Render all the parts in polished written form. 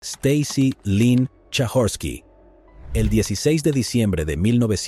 Stacy Lynn Chahorsky. El 16 de diciembre de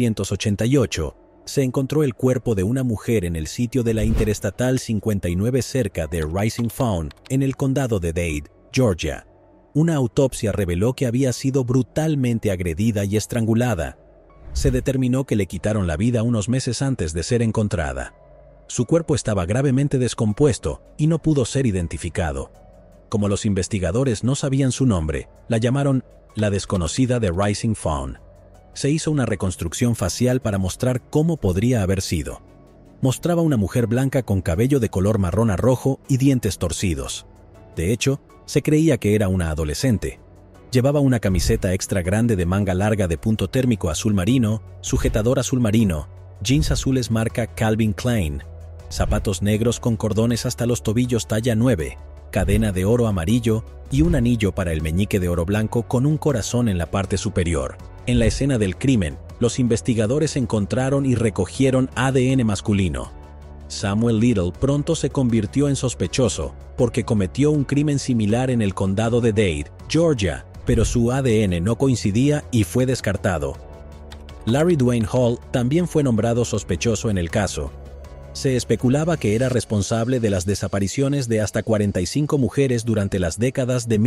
1988, se encontró el cuerpo de una mujer en el sitio de la Interestatal 59 cerca de Rising Fawn, en el condado de Dade, Georgia. Una autopsia reveló que había sido brutalmente agredida y estrangulada. Se determinó que le quitaron la vida unos meses antes de ser encontrada. Su cuerpo estaba gravemente descompuesto y no pudo ser identificado. Como los investigadores no sabían su nombre, la llamaron la desconocida de Rising Fawn. Se hizo una reconstrucción facial para mostrar cómo podría haber sido. Mostraba una mujer blanca con cabello de color marrón a rojo y dientes torcidos. De hecho, se creía que era una adolescente. Llevaba una camiseta extra grande de manga larga de punto térmico azul marino, sujetador azul marino, jeans azules marca Calvin Klein, zapatos negros con cordones hasta los tobillos talla 9, cadena de oro amarillo y un anillo para el meñique de oro blanco con un corazón en la parte superior. En la escena del crimen, los investigadores encontraron y recogieron ADN masculino. Samuel Little pronto se convirtió en sospechoso porque cometió un crimen similar en el condado de Dade, Georgia, pero su ADN no coincidía y fue descartado. Larry Dwayne Hall también fue nombrado sospechoso en el caso. Se especulaba que era responsable de las desapariciones de hasta 45 mujeres durante las décadas de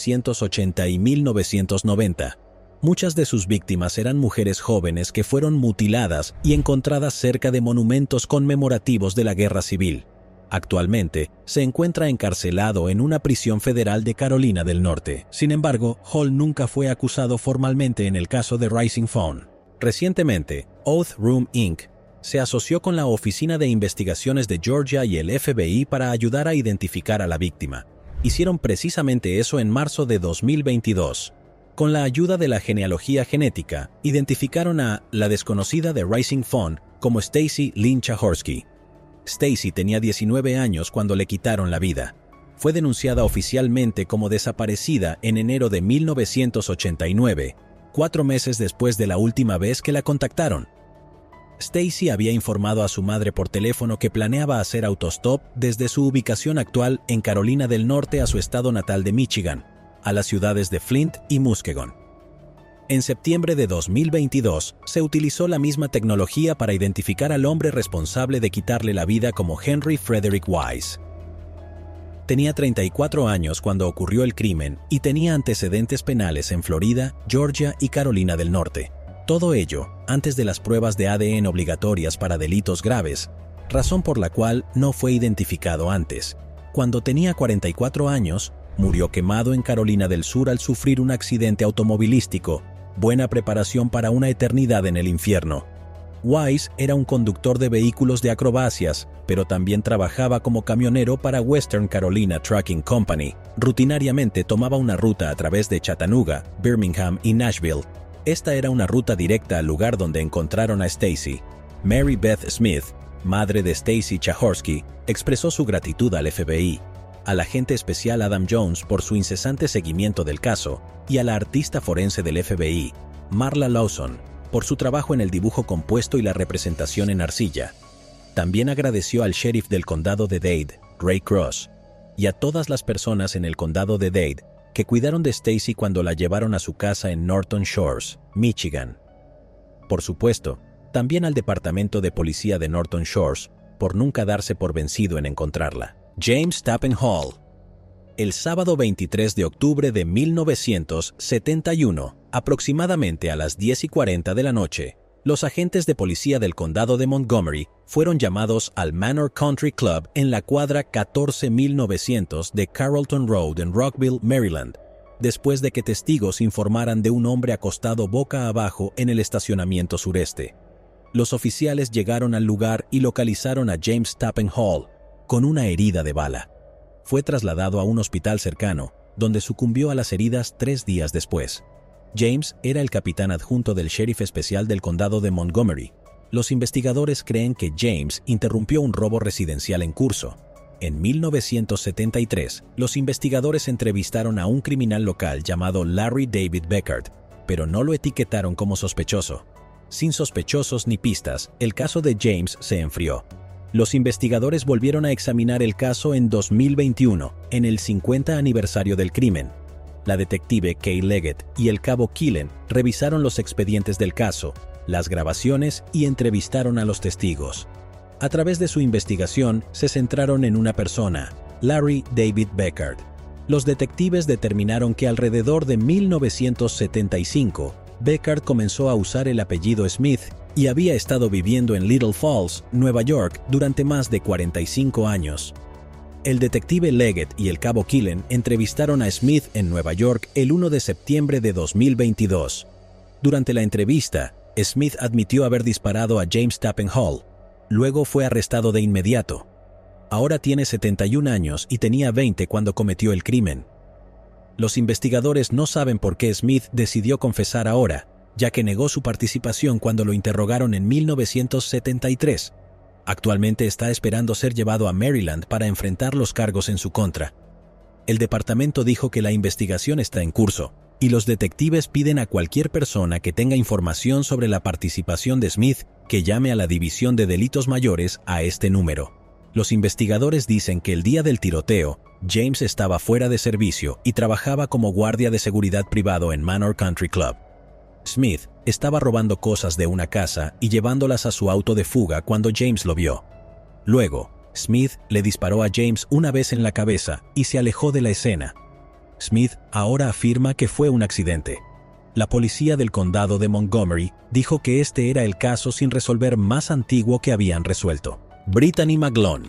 1980 y 1990. Muchas de sus víctimas eran mujeres jóvenes que fueron mutiladas y encontradas cerca de monumentos conmemorativos de la Guerra Civil. Actualmente, se encuentra encarcelado en una prisión federal de Carolina del Norte. Sin embargo, Hall nunca fue acusado formalmente en el caso de Rising Fawn. Recientemente, Oath Room Inc. se asoció con la Oficina de Investigaciones de Georgia y el FBI para ayudar a identificar a la víctima. Hicieron precisamente eso en marzo de 2022. Con la ayuda de la genealogía genética, identificaron a la desconocida de Rising Fawn como Stacy Lynn Chahorsky. Stacy tenía 19 años cuando le quitaron la vida. Fue denunciada oficialmente como desaparecida en enero de 1989, 4 meses después de la última vez que la contactaron. Stacy había informado a su madre por teléfono que planeaba hacer autostop desde su ubicación actual en Carolina del Norte a su estado natal de Michigan, a las ciudades de Flint y Muskegon. En septiembre de 2022, se utilizó la misma tecnología para identificar al hombre responsable de quitarle la vida como Henry Frederick Wise. Tenía 34 años cuando ocurrió el crimen y tenía antecedentes penales en Florida, Georgia y Carolina del Norte. Todo ello antes de las pruebas de ADN obligatorias para delitos graves, razón por la cual no fue identificado antes. Cuando tenía 44 años, murió quemado en Carolina del Sur al sufrir un accidente automovilístico, buena preparación para una eternidad en el infierno. Wise era un conductor de vehículos de acrobacias, pero también trabajaba como camionero para Western Carolina Trucking Company. Rutinariamente tomaba una ruta a través de Chattanooga, Birmingham y Nashville. Esta era una ruta directa al lugar donde encontraron a Stacy. Mary Beth Smith, madre de Stacy Chahorsky, expresó su gratitud al FBI, al agente especial Adam Jones por su incesante seguimiento del caso y a la artista forense del FBI, Marla Lawson, por su trabajo en el dibujo compuesto y la representación en arcilla. También agradeció al sheriff del condado de Dade, Ray Cross, y a todas las personas en el condado de Dade que cuidaron de Stacy cuando la llevaron a su casa en Norton Shores, Michigan. Por supuesto, también al Departamento de Policía de Norton Shores, por nunca darse por vencido en encontrarla. James Tappan Hall. El sábado 23 de octubre de 1971, aproximadamente a las 10:40 de la noche, los agentes de policía del condado de Montgomery fueron llamados al Manor Country Club en la cuadra 14900 de Carrollton Road en Rockville, Maryland, después de que testigos informaran de un hombre acostado boca abajo en el estacionamiento sureste. Los oficiales llegaron al lugar y localizaron a James Tappan Hall, con una herida de bala. Fue trasladado a un hospital cercano, donde sucumbió a las heridas 3 días después. James era el capitán adjunto del sheriff especial del condado de Montgomery. Los investigadores creen que James interrumpió un robo residencial en curso. En 1973, los investigadores entrevistaron a un criminal local llamado Larry David Beckert, pero no lo etiquetaron como sospechoso. Sin sospechosos ni pistas, el caso de James se enfrió. Los investigadores volvieron a examinar el caso en 2021, en el 50 aniversario del crimen. La detective Kay Leggett y el cabo Killen revisaron los expedientes del caso, las grabaciones y entrevistaron a los testigos. A través de su investigación, se centraron en una persona, Larry David Beckard. Los detectives determinaron que alrededor de 1975, Beckard comenzó a usar el apellido Smith y había estado viviendo en Little Falls, Nueva York, durante más de 45 años. El detective Leggett y el cabo Killen entrevistaron a Smith en Nueva York el 1 de septiembre de 2022. Durante la entrevista, Smith admitió haber disparado a James Tappan Hall. Luego fue arrestado de inmediato. Ahora tiene 71 años y tenía 20 cuando cometió el crimen. Los investigadores no saben por qué Smith decidió confesar ahora, ya que negó su participación cuando lo interrogaron en 1973. Actualmente está esperando ser llevado a Maryland para enfrentar los cargos en su contra. El departamento dijo que la investigación está en curso, y los detectives piden a cualquier persona que tenga información sobre la participación de Smith que llame a la División de Delitos Mayores a este número. Los investigadores dicen que el día del tiroteo, James estaba fuera de servicio y trabajaba como guardia de seguridad privado en Manor Country Club. Smith estaba robando cosas de una casa y llevándolas a su auto de fuga cuando James lo vio. Luego, Smith le disparó a James una vez en la cabeza y se alejó de la escena. Smith ahora afirma que fue un accidente. La policía del condado de Montgomery dijo que este era el caso sin resolver más antiguo que habían resuelto. Brittany McGlone.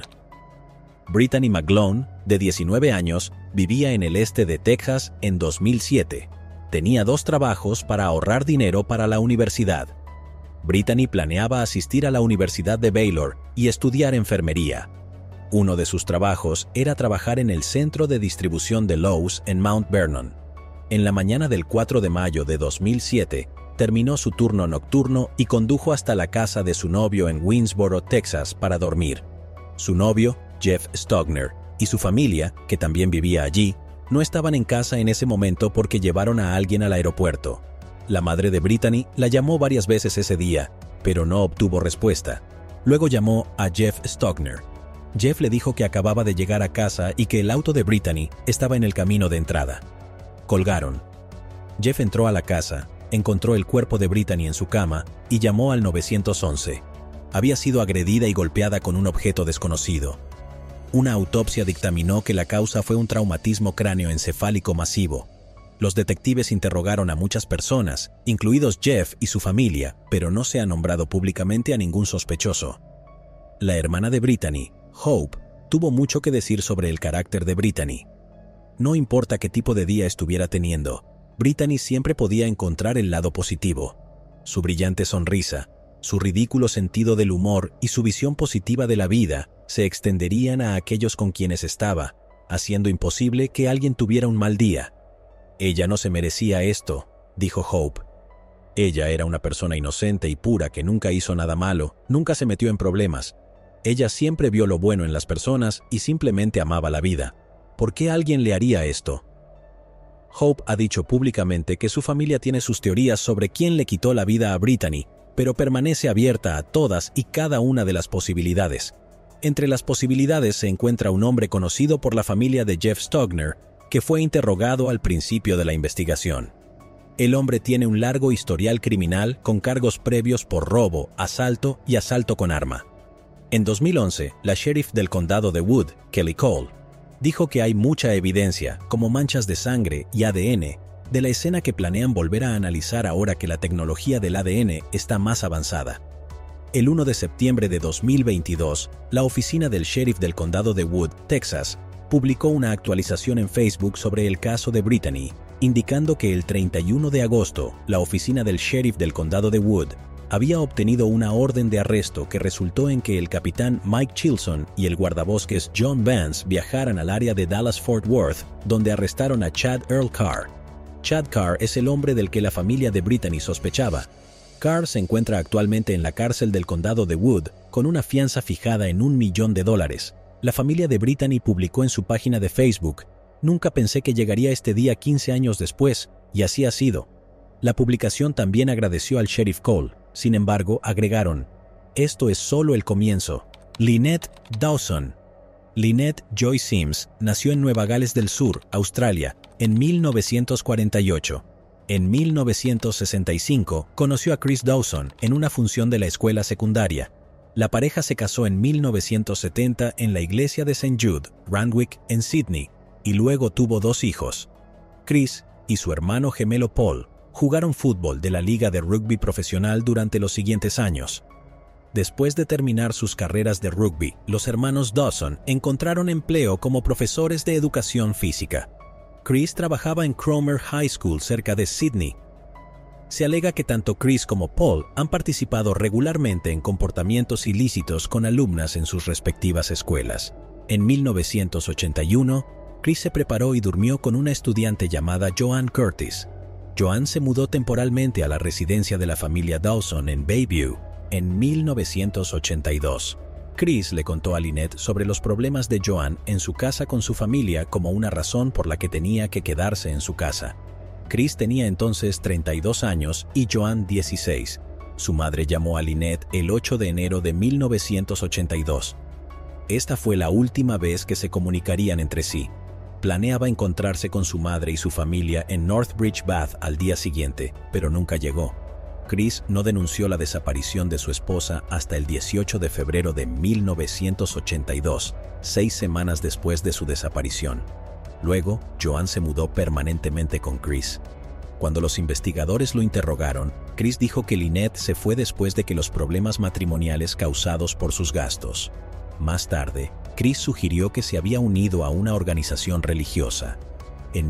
Brittany McGlone, de 19 años, vivía en el este de Texas en 2007. Tenía 2 trabajos para ahorrar dinero para la universidad. Brittany planeaba asistir a la Universidad de Baylor y estudiar enfermería. Uno de sus trabajos era trabajar en el centro de distribución de Lowe's en Mount Vernon. En la mañana del 4 de mayo de 2007, terminó su turno nocturno y condujo hasta la casa de su novio en Winsboro, Texas, para dormir. Su novio, Jeff Stogner, y su familia, que también vivía allí, no estaban en casa en ese momento porque llevaron a alguien al aeropuerto. La madre de Brittany la llamó varias veces ese día, pero no obtuvo respuesta. Luego llamó a Jeff Stogner. Jeff le dijo que acababa de llegar a casa y que el auto de Brittany estaba en el camino de entrada. Colgaron. Jeff entró a la casa, encontró el cuerpo de Brittany en su cama y llamó al 911. Había sido agredida y golpeada con un objeto desconocido. Una autopsia dictaminó que la causa fue un traumatismo cráneoencefálico masivo. Los detectives interrogaron a muchas personas, incluidos Jeff y su familia, pero no se ha nombrado públicamente a ningún sospechoso. La hermana de Brittany, Hope, tuvo mucho que decir sobre el carácter de Brittany. No importa qué tipo de día estuviera teniendo, Brittany siempre podía encontrar el lado positivo. Su brillante sonrisa, su ridículo sentido del humor y su visión positiva de la vida se extenderían a aquellos con quienes estaba, haciendo imposible que alguien tuviera un mal día. Ella no se merecía esto, dijo Hope. Ella era una persona inocente y pura que nunca hizo nada malo, nunca se metió en problemas. Ella siempre vio lo bueno en las personas y simplemente amaba la vida. ¿Por qué alguien le haría esto? Hope ha dicho públicamente que su familia tiene sus teorías sobre quién le quitó la vida a Brittany, pero permanece abierta a todas y cada una de las posibilidades. Entre las posibilidades se encuentra un hombre conocido por la familia de Jeff Stogner, que fue interrogado al principio de la investigación. El hombre tiene un largo historial criminal con cargos previos por robo, asalto y asalto con arma. En 2011, la sheriff del condado de Wood, Kelly Cole, dijo que hay mucha evidencia, como manchas de sangre y ADN, de la escena que planean volver a analizar ahora que la tecnología del ADN está más avanzada. El 1 de septiembre de 2022, la oficina del sheriff del condado de Wood, Texas, publicó una actualización en Facebook sobre el caso de Brittany, indicando que el 31 de agosto, la oficina del sheriff del condado de Wood había obtenido una orden de arresto que resultó en que el capitán Mike Chilson y el guardabosques John Vance viajaran al área de Dallas-Fort Worth, donde arrestaron a Chad Earl Carr. Chad Carr es el hombre del que la familia de Brittany sospechaba. Carr se encuentra actualmente en la cárcel del condado de Wood, con una fianza fijada en $1 millón. La familia de Brittany publicó en su página de Facebook: "Nunca pensé que llegaría este día 15 años después, y así ha sido". La publicación también agradeció al sheriff Cole. Sin embargo, agregaron: "Esto es solo el comienzo". Lynette Dawson. Lynette Joy Sims nació en Nueva Gales del Sur, Australia, en 1948. En 1965 conoció a Chris Dawson en una función de la escuela secundaria. La pareja se casó en 1970 en la iglesia de St. Jude, Randwick, en Sydney, y luego tuvo 2 hijos. Chris y su hermano gemelo Paul jugaron fútbol de la Liga de Rugby Profesional durante los siguientes años. Después de terminar sus carreras de rugby, los hermanos Dawson encontraron empleo como profesores de educación física. Chris trabajaba en Cromer High School cerca de Sydney. Se alega que tanto Chris como Paul han participado regularmente en comportamientos ilícitos con alumnas en sus respectivas escuelas. En 1981, Chris se preparó y durmió con una estudiante llamada Joanne Curtis. Joanne se mudó temporalmente a la residencia de la familia Dawson en Bayview en 1982. Chris le contó a Lynette sobre los problemas de Joanne en su casa con su familia como una razón por la que tenía que quedarse en su casa. Chris tenía entonces 32 años y Joanne 16. Su madre llamó a Lynette el 8 de enero de 1982. Esta fue la última vez que se comunicarían entre sí. Planeaba encontrarse con su madre y su familia en Northbridge Bath al día siguiente, pero nunca llegó. Chris no denunció la desaparición de su esposa hasta el 18 de febrero de 1982, 6 semanas después de su desaparición. Luego, Joanne se mudó permanentemente con Chris. Cuando los investigadores lo interrogaron, Chris dijo que Lynette se fue después de que los problemas matrimoniales causados por sus gastos. Más tarde, Chris sugirió que se había unido a una organización religiosa. En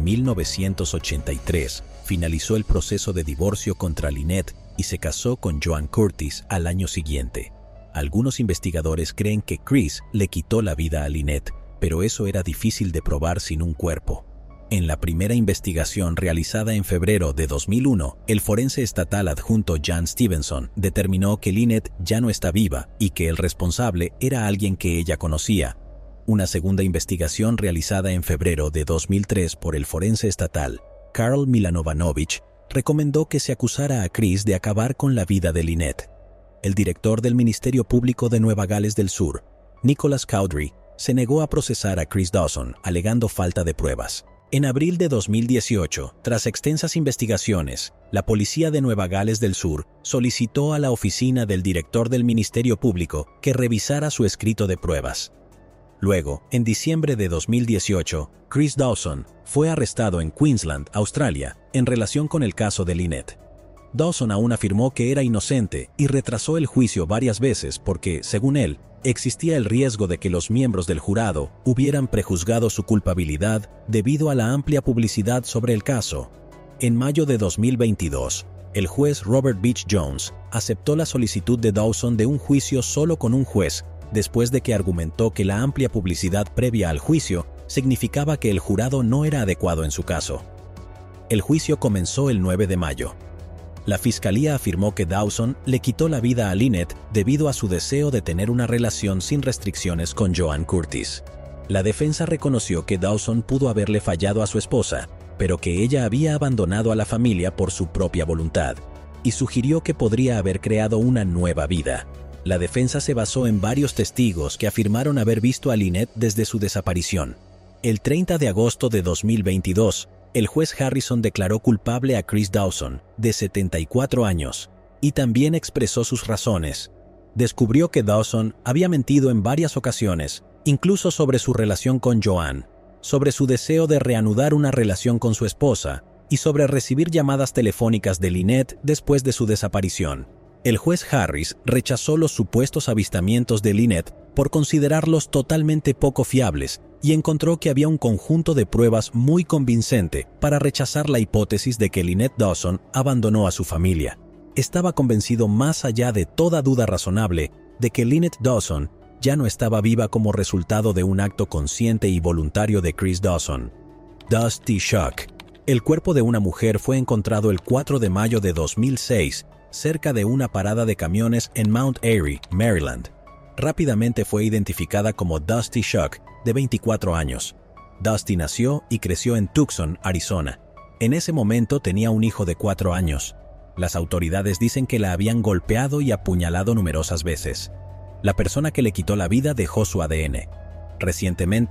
1983, finalizó el proceso de divorcio contra Lynette y se casó con Joanne Curtis al año siguiente. Algunos investigadores creen que Chris le quitó la vida a Lynette, pero eso era difícil de probar sin un cuerpo. En la primera investigación realizada en febrero de 2001, el forense estatal adjunto Jan Stevenson determinó que Lynette ya no está viva y que el responsable era alguien que ella conocía. Una segunda investigación realizada en febrero de 2003 por el forense estatal, Karl Milanovanovich, recomendó que se acusara a Chris de acabar con la vida de Lynette. El director del Ministerio Público de Nueva Gales del Sur, Nicholas Cowdery, se negó a procesar a Chris Dawson, alegando falta de pruebas. En abril de 2018, tras extensas investigaciones, la policía de Nueva Gales del Sur solicitó a la oficina del director del Ministerio Público que revisara su escrito de pruebas. Luego, en diciembre de 2018, Chris Dawson fue arrestado en Queensland, Australia, en relación con el caso de Lynette. Dawson aún afirmó que era inocente y retrasó el juicio varias veces porque, según él, existía el riesgo de que los miembros del jurado hubieran prejuzgado su culpabilidad debido a la amplia publicidad sobre el caso. En mayo de 2022, el juez Robert Beach Jones aceptó la solicitud de Dawson de un juicio solo con un juez, después de que argumentó que la amplia publicidad previa al juicio significaba que el jurado no era adecuado en su caso. El juicio comenzó el 9 de mayo. La fiscalía afirmó que Dawson le quitó la vida a Lynette debido a su deseo de tener una relación sin restricciones con Joanne Curtis. La defensa reconoció que Dawson pudo haberle fallado a su esposa, pero que ella había abandonado a la familia por su propia voluntad, y sugirió que podría haber creado una nueva vida. La defensa se basó en varios testigos que afirmaron haber visto a Lynette desde su desaparición. El 30 de agosto de 2022, el juez Harrison declaró culpable a Chris Dawson, de 74 años, y también expresó sus razones. Descubrió que Dawson había mentido en varias ocasiones, incluso sobre su relación con Joanne, sobre su deseo de reanudar una relación con su esposa y sobre recibir llamadas telefónicas de Lynette después de su desaparición. El juez Harris rechazó los supuestos avistamientos de Lynette por considerarlos totalmente poco fiables y encontró que había un conjunto de pruebas muy convincente para rechazar la hipótesis de que Lynette Dawson abandonó a su familia. Estaba convencido más allá de toda duda razonable de que Lynette Dawson ya no estaba viva como resultado de un acto consciente y voluntario de Chris Dawson. Dusty Shock. El cuerpo de una mujer fue encontrado el 4 de mayo de 2006 cerca de una parada de camiones en Mount Airy, Maryland. Rápidamente fue identificada como Dusty Shock, de 24 años. Dusty nació y creció en Tucson, Arizona. En ese momento tenía un hijo de 4 años. Las autoridades dicen que la habían golpeado y apuñalado numerosas veces. La persona que le quitó la vida dejó su ADN. Recientemente,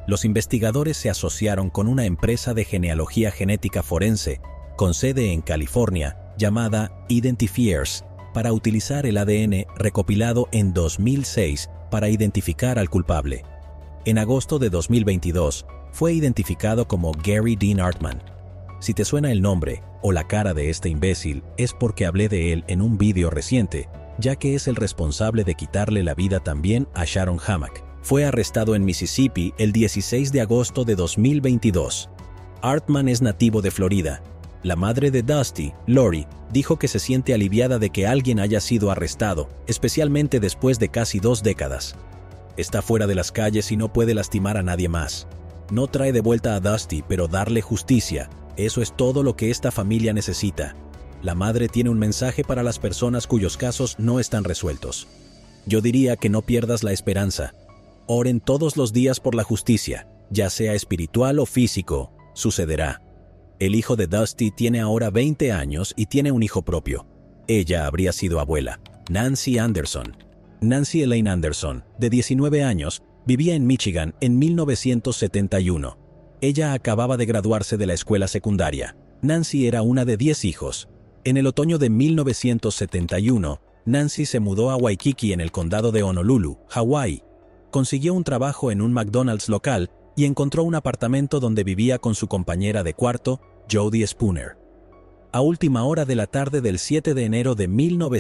Los investigadores se asociaron con una empresa de genealogía genética forense, con sede en California, llamada Identifiers, para utilizar el ADN recopilado en 2006 para identificar al culpable. En agosto de 2022, fue identificado como Gary Dean Artman. Si te suena el nombre o la cara de este imbécil, es porque hablé de él en un vídeo reciente, ya que es el responsable de quitarle la vida también a Sharon Hammack. Fue arrestado en Mississippi el 16 de agosto de 2022. Artman es nativo de Florida. La madre de Dusty, Lori, dijo que se siente aliviada de que alguien haya sido arrestado, especialmente después de casi 2 décadas. Está fuera de las calles y no puede lastimar a nadie más. No trae de vuelta a Dusty, pero darle justicia. Eso es todo lo que esta familia necesita. La madre tiene un mensaje para las personas cuyos casos no están resueltos. Yo diría que no pierdas la esperanza. Oren todos los días por la justicia, ya sea espiritual o físico. Sucederá. El hijo de Dusty tiene ahora 20 años y tiene un hijo propio. Ella habría sido abuela, Nancy Anderson. Nancy Elaine Anderson, de 19 años, vivía en Michigan en 1971. Ella acababa de graduarse de la escuela secundaria. Nancy era una de 10 hijos. En el otoño de 1971, Nancy se mudó a Waikiki en el condado de Honolulu, Hawái. Consiguió un trabajo en un McDonald's local y encontró un apartamento donde vivía con su compañera de cuarto, Jody Spooner. A última hora de la tarde del 7 de enero de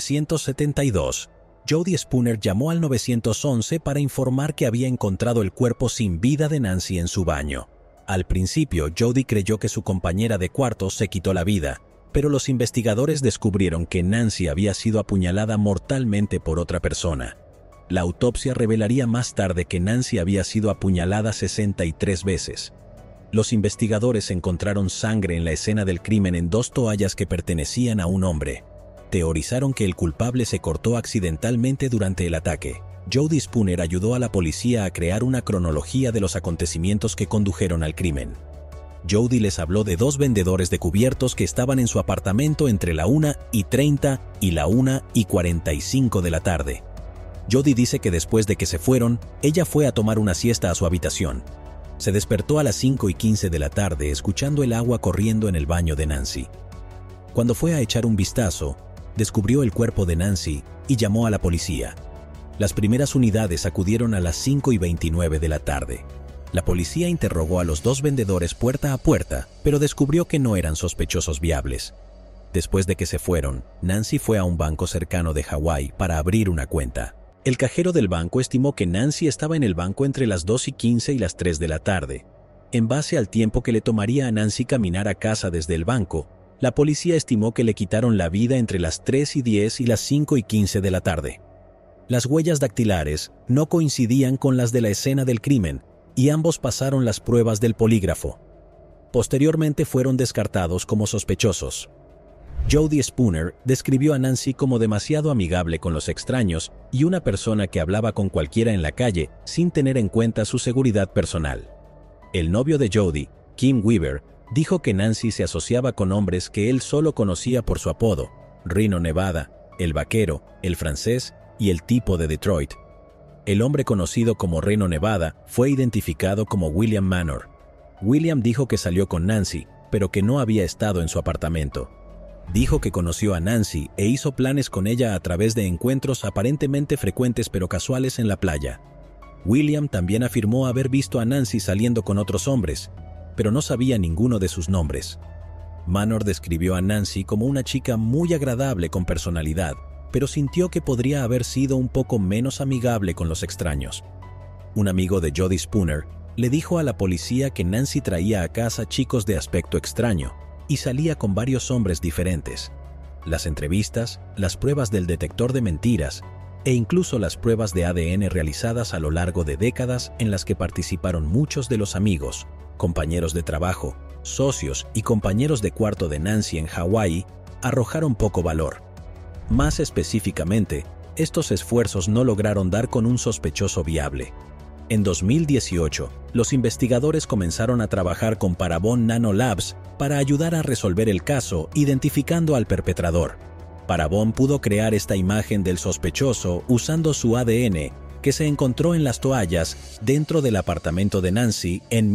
1972, Jody Spooner llamó al 911 para informar que había encontrado el cuerpo sin vida de Nancy en su baño. Al principio, Jody creyó que su compañera de cuarto se quitó la vida, pero los investigadores descubrieron que Nancy había sido apuñalada mortalmente por otra persona. La autopsia revelaría más tarde que Nancy había sido apuñalada 63 veces. Los investigadores encontraron sangre en la escena del crimen en 2 toallas que pertenecían a un hombre. Teorizaron que el culpable se cortó accidentalmente durante el ataque. Jody Spooner ayudó a la policía a crear una cronología de los acontecimientos que condujeron al crimen. Jody les habló de 2 vendedores de cubiertos que estaban en su apartamento entre la 1:30 y la 1:45 de la tarde. Jody dice que después de que se fueron, ella fue a tomar una siesta a su habitación. Se despertó a las 5:15 de la tarde escuchando el agua corriendo en el baño de Nancy. Cuando fue a echar un vistazo, descubrió el cuerpo de Nancy y llamó a la policía. Las primeras unidades acudieron a las 5:29 de la tarde. La policía interrogó a los 2 vendedores puerta a puerta, pero descubrió que no eran sospechosos viables. Después de que se fueron, Nancy fue a un banco cercano de Hawái para abrir una cuenta. El cajero del banco estimó que Nancy estaba en el banco entre las 2:15 y las 3 de la tarde. En base al tiempo que le tomaría a Nancy caminar a casa desde el banco, la policía estimó que le quitaron la vida entre las 3:10 y las 5:15 de la tarde. Las huellas dactilares no coincidían con las de la escena del crimen y ambos pasaron las pruebas del polígrafo. Posteriormente fueron descartados como sospechosos. Jody Spooner describió a Nancy como demasiado amigable con los extraños y una persona que hablaba con cualquiera en la calle sin tener en cuenta su seguridad personal. El novio de Jody, Kim Weaver, dijo que Nancy se asociaba con hombres que él solo conocía por su apodo: Reno Nevada, el vaquero, el francés y el tipo de Detroit. El hombre conocido como Reno Nevada fue identificado como William Manor. William dijo que salió con Nancy, pero que no había estado en su apartamento. Dijo que conoció a Nancy e hizo planes con ella a través de encuentros aparentemente frecuentes pero casuales en la playa. William también afirmó haber visto a Nancy saliendo con otros hombres, pero no sabía ninguno de sus nombres. Manor describió a Nancy como una chica muy agradable con personalidad, pero sintió que podría haber sido un poco menos amigable con los extraños. Un amigo de Jody Spooner le dijo a la policía que Nancy traía a casa chicos de aspecto extraño y salía con varios hombres diferentes. Las entrevistas, las pruebas del detector de mentiras e incluso las pruebas de ADN realizadas a lo largo de décadas en las que participaron muchos de los amigos, compañeros de trabajo, socios y compañeros de cuarto de Nancy en Hawái arrojaron poco valor. Más específicamente, estos esfuerzos no lograron dar con un sospechoso viable. En 2018, los investigadores comenzaron a trabajar con Parabon Nanolabs para ayudar a resolver el caso, identificando al perpetrador. Parabon pudo crear esta imagen del sospechoso usando su ADN que se encontró en las toallas dentro del apartamento de Nancy en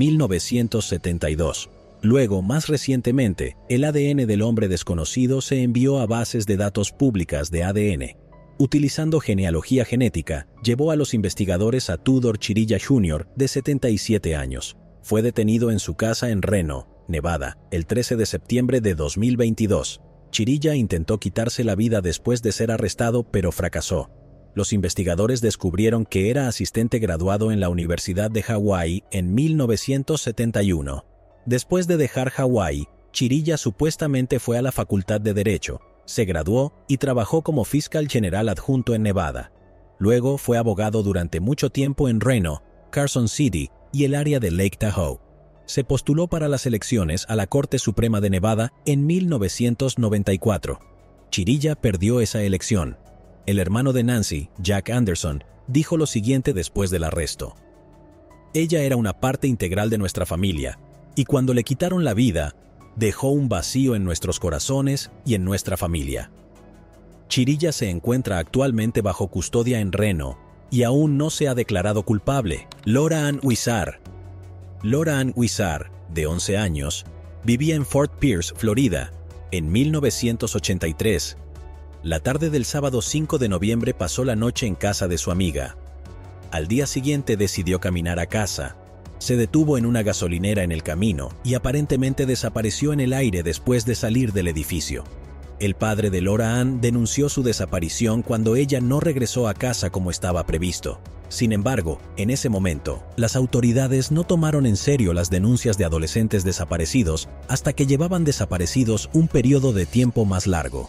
1972. Luego, más recientemente, el ADN del hombre desconocido se envió a bases de datos públicas de ADN. Utilizando genealogía genética, llevó a los investigadores a Tudor Chirilla Jr., de 77 años. Fue detenido en su casa en Reno, Nevada, el 13 de septiembre de 2022. Chirilla intentó quitarse la vida después de ser arrestado, pero fracasó. Los investigadores descubrieron que era asistente graduado en la Universidad de Hawái en 1971. Después de dejar Hawái, Chirilla supuestamente fue a la Facultad de Derecho, se graduó y trabajó como fiscal general adjunto en Nevada. Luego fue abogado durante mucho tiempo en Reno, Carson City y el área de Lake Tahoe. Se postuló para las elecciones a la Corte Suprema de Nevada en 1994. Chirilla perdió esa elección. El hermano de Nancy, Jack Anderson, dijo lo siguiente después del arresto. Ella era una parte integral de nuestra familia, y cuando le quitaron la vida, dejó un vacío en nuestros corazones y en nuestra familia. Chirilla se encuentra actualmente bajo custodia en Reno, y aún no se ha declarado culpable. Laura Ann Huizar. Laura Ann Huizar, de 11 años, vivía en Fort Pierce, Florida, en 1983. La tarde del sábado 5 de noviembre pasó la noche en casa de su amiga. Al día siguiente decidió caminar a casa. Se detuvo en una gasolinera en el camino y aparentemente desapareció en el aire después de salir del edificio. El padre de Laura Ann denunció su desaparición cuando ella no regresó a casa como estaba previsto. Sin embargo, en ese momento, las autoridades no tomaron en serio las denuncias de adolescentes desaparecidos hasta que llevaban desaparecidos un periodo de tiempo más largo.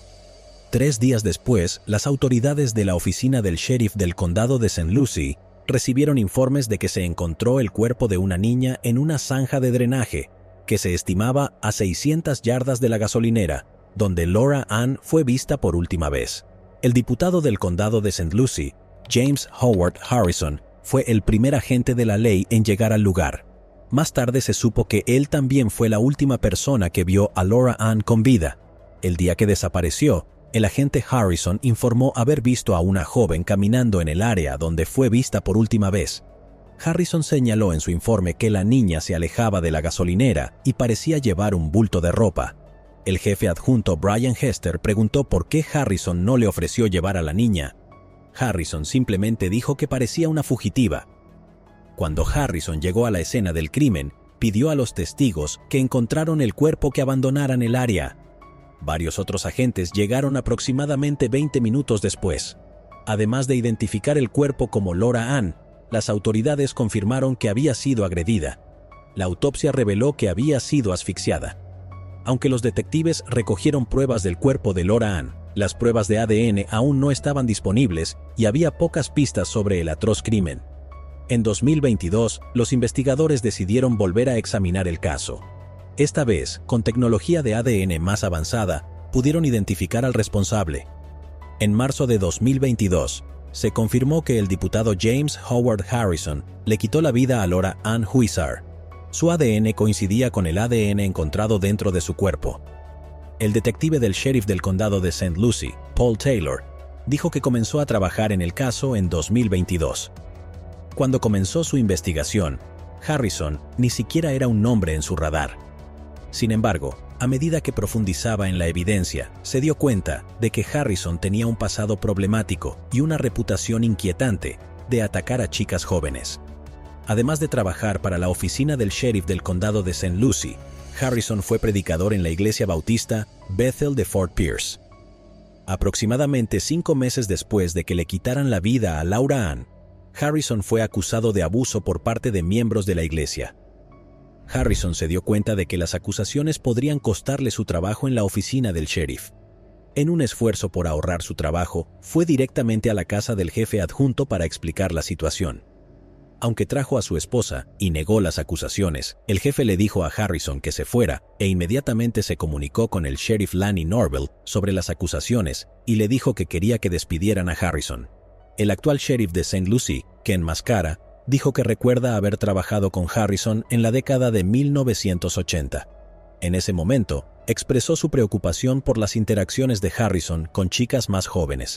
3 días después, las autoridades de la oficina del sheriff del condado de St. Lucie recibieron informes de que se encontró el cuerpo de una niña en una zanja de drenaje que se estimaba a 600 yardas de la gasolinera, donde Laura Ann fue vista por última vez. El diputado del condado de St. Lucie, James Howard Harrison, fue el primer agente de la ley en llegar al lugar. Más tarde se supo que él también fue la última persona que vio a Laura Ann con vida. El día que desapareció, el agente Harrison informó haber visto a una joven caminando en el área donde fue vista por última vez. Harrison señaló en su informe que la niña se alejaba de la gasolinera y parecía llevar un bulto de ropa. El jefe adjunto Brian Hester preguntó por qué Harrison no le ofreció llevar a la niña. Harrison simplemente dijo que parecía una fugitiva. Cuando Harrison llegó a la escena del crimen, pidió a los testigos que encontraron el cuerpo que abandonaran el área. Varios otros agentes llegaron aproximadamente 20 minutos después. Además de identificar el cuerpo como Laura Ann, las autoridades confirmaron que había sido agredida. La autopsia reveló que había sido asfixiada. Aunque los detectives recogieron pruebas del cuerpo de Laura Ann, las pruebas de ADN aún no estaban disponibles y había pocas pistas sobre el atroz crimen. En 2022, los investigadores decidieron volver a examinar el caso. Esta vez, con tecnología de ADN más avanzada, pudieron identificar al responsable. En marzo de 2022, se confirmó que el diputado James Howard Harrison le quitó la vida a Laura Ann Huizar. Su ADN coincidía con el ADN encontrado dentro de su cuerpo. El detective del sheriff del condado de St. Lucie, Paul Taylor, dijo que comenzó a trabajar en el caso en 2022. Cuando comenzó su investigación, Harrison ni siquiera era un nombre en su radar. Sin embargo, a medida que profundizaba en la evidencia, se dio cuenta de que Harrison tenía un pasado problemático y una reputación inquietante de atacar a chicas jóvenes. Además de trabajar para la oficina del sheriff del condado de St. Lucie, Harrison fue predicador en la iglesia bautista Bethel de Fort Pierce. Aproximadamente 5 meses después de que le quitaran la vida a Laura Ann, Harrison fue acusado de abuso por parte de miembros de la iglesia. Harrison se dio cuenta de que las acusaciones podrían costarle su trabajo en la oficina del sheriff. En un esfuerzo por ahorrar su trabajo, fue directamente a la casa del jefe adjunto para explicar la situación. Aunque trajo a su esposa y negó las acusaciones, el jefe le dijo a Harrison que se fuera e inmediatamente se comunicó con el sheriff Lanny Norvell sobre las acusaciones y le dijo que quería que despidieran a Harrison. El actual sheriff de St. Lucie, Ken Mascara, dijo que recuerda haber trabajado con Harrison en la década de 1980. En ese momento, expresó su preocupación por las interacciones de Harrison con chicas más jóvenes.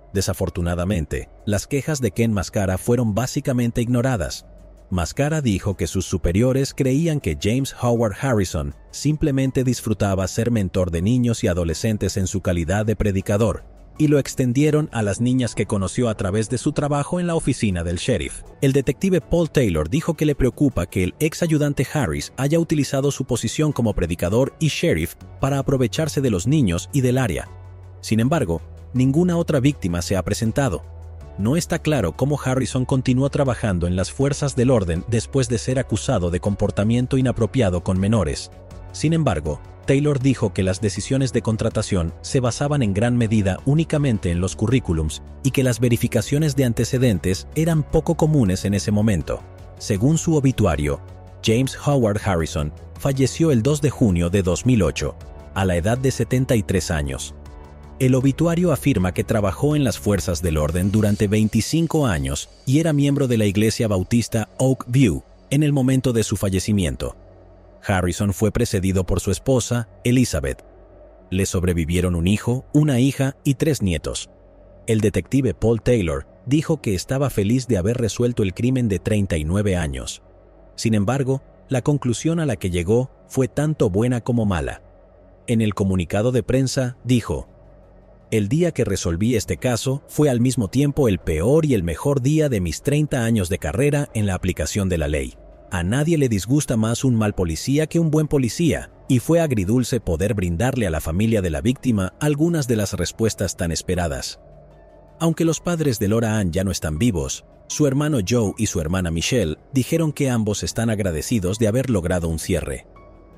Desafortunadamente, las quejas de Ken Mascara fueron básicamente ignoradas. Mascara dijo que sus superiores creían que James Howard Harrison simplemente disfrutaba ser mentor de niños y adolescentes en su calidad de predicador, y lo extendieron a las niñas que conoció a través de su trabajo en la oficina del sheriff. El detective Paul Taylor dijo que le preocupa que el ex ayudante Harris haya utilizado su posición como predicador y sheriff para aprovecharse de los niños y del área. Sin embargo, ninguna otra víctima se ha presentado. No está claro cómo Harrison continuó trabajando en las fuerzas del orden después de ser acusado de comportamiento inapropiado con menores. Sin embargo, Taylor dijo que las decisiones de contratación se basaban en gran medida únicamente en los currículums y que las verificaciones de antecedentes eran poco comunes en ese momento. Según su obituario, James Howard Harrison falleció el 2 de junio de 2008, a la edad de 73 años. El obituario afirma que trabajó en las fuerzas del orden durante 25 años y era miembro de la iglesia bautista Oak View en el momento de su fallecimiento. Harrison fue precedido por su esposa, Elizabeth. Le sobrevivieron un hijo, una hija y 3 nietos. El detective Paul Taylor dijo que estaba feliz de haber resuelto el crimen de 39 años. Sin embargo, la conclusión a la que llegó fue tanto buena como mala. En el comunicado de prensa dijo: "El día que resolví este caso fue al mismo tiempo el peor y el mejor día de mis 30 años de carrera en la aplicación de la ley. A nadie le disgusta más un mal policía que un buen policía, y fue agridulce poder brindarle a la familia de la víctima algunas de las respuestas tan esperadas". Aunque los padres de Laura Ann ya no están vivos, su hermano Joe y su hermana Michelle dijeron que ambos están agradecidos de haber logrado un cierre.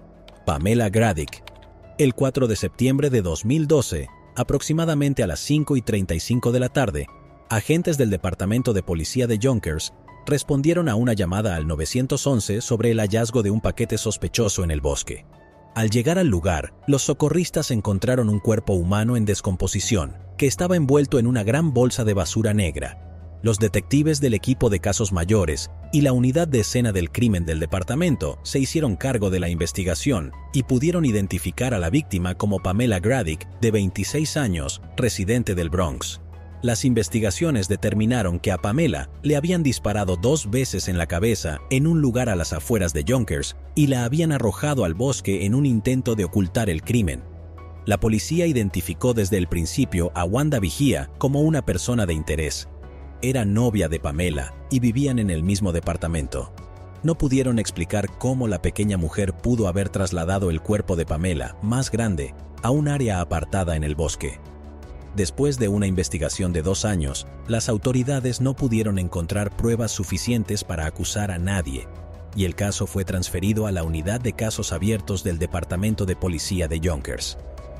Pamela Gradick. El 4 de septiembre de 2012, aproximadamente a las 5:35 de la tarde, agentes del Departamento de Policía de Yonkers respondieron a una llamada al 911 sobre el hallazgo de un paquete sospechoso en el bosque. Al llegar al lugar, los socorristas encontraron un cuerpo humano en descomposición, que estaba envuelto en una gran bolsa de basura negra. Los detectives del equipo de casos mayores y la unidad de escena del crimen del departamento se hicieron cargo de la investigación y pudieron identificar a la víctima como Pamela Gradick, de 26 años, residente del Bronx. Las investigaciones determinaron que a Pamela le habían disparado 2 veces en la cabeza en un lugar a las afueras de Yonkers y la habían arrojado al bosque en un intento de ocultar el crimen. La policía identificó desde el principio a Wanda Vigía como una persona de interés. Era novia de Pamela y vivían en el mismo departamento. No pudieron explicar cómo la pequeña mujer pudo haber trasladado el cuerpo de Pamela, más grande, a un área apartada en el bosque. Después de una investigación de 2 años, las autoridades no pudieron encontrar pruebas suficientes para acusar a nadie, y el caso fue transferido a la Unidad de Casos Abiertos del Departamento de Policía de Yonkers.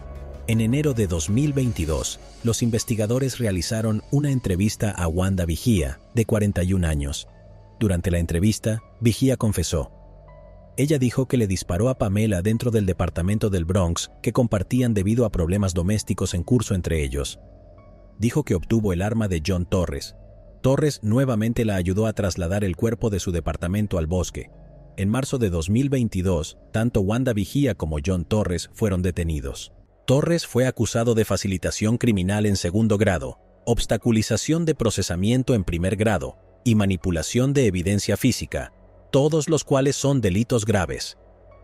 En enero de 2022, los investigadores realizaron una entrevista a Wanda Vigía, de 41 años. Durante la entrevista, Vigía confesó. Ella dijo que le disparó a Pamela dentro del departamento del Bronx que compartían debido a problemas domésticos en curso entre ellos. Dijo que obtuvo el arma de John Torres. Torres nuevamente la ayudó a trasladar el cuerpo de su departamento al bosque. En marzo de 2022, tanto Wanda Vigía como John Torres fueron detenidos. Torres fue acusado de facilitación criminal en 2º grado, obstaculización de procesamiento en 1er grado y manipulación de evidencia física, todos los cuales son delitos graves.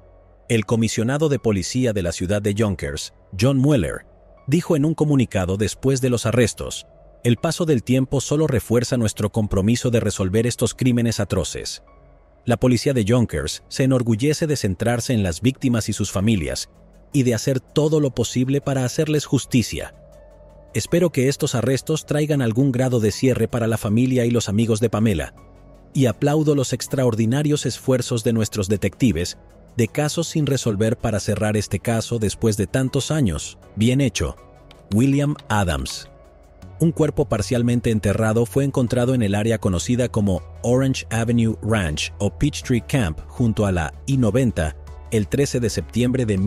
El comisionado de policía de la ciudad de Yonkers, John Mueller, dijo en un comunicado después de los arrestos: "El paso del tiempo solo refuerza nuestro compromiso de resolver estos crímenes atroces. La policía de Yonkers se enorgullece de centrarse en las víctimas y sus familias y de hacer todo lo posible para hacerles justicia. Espero que estos arrestos traigan algún grado de cierre para la familia y los amigos de Pamela, y aplaudo los extraordinarios esfuerzos de nuestros detectives de casos sin resolver para cerrar este caso después de tantos años. Bien hecho. William Adams". Un cuerpo parcialmente enterrado fue encontrado en el área conocida como Orange Avenue Ranch o Peachtree Camp junto a la I-90 el 13 de septiembre de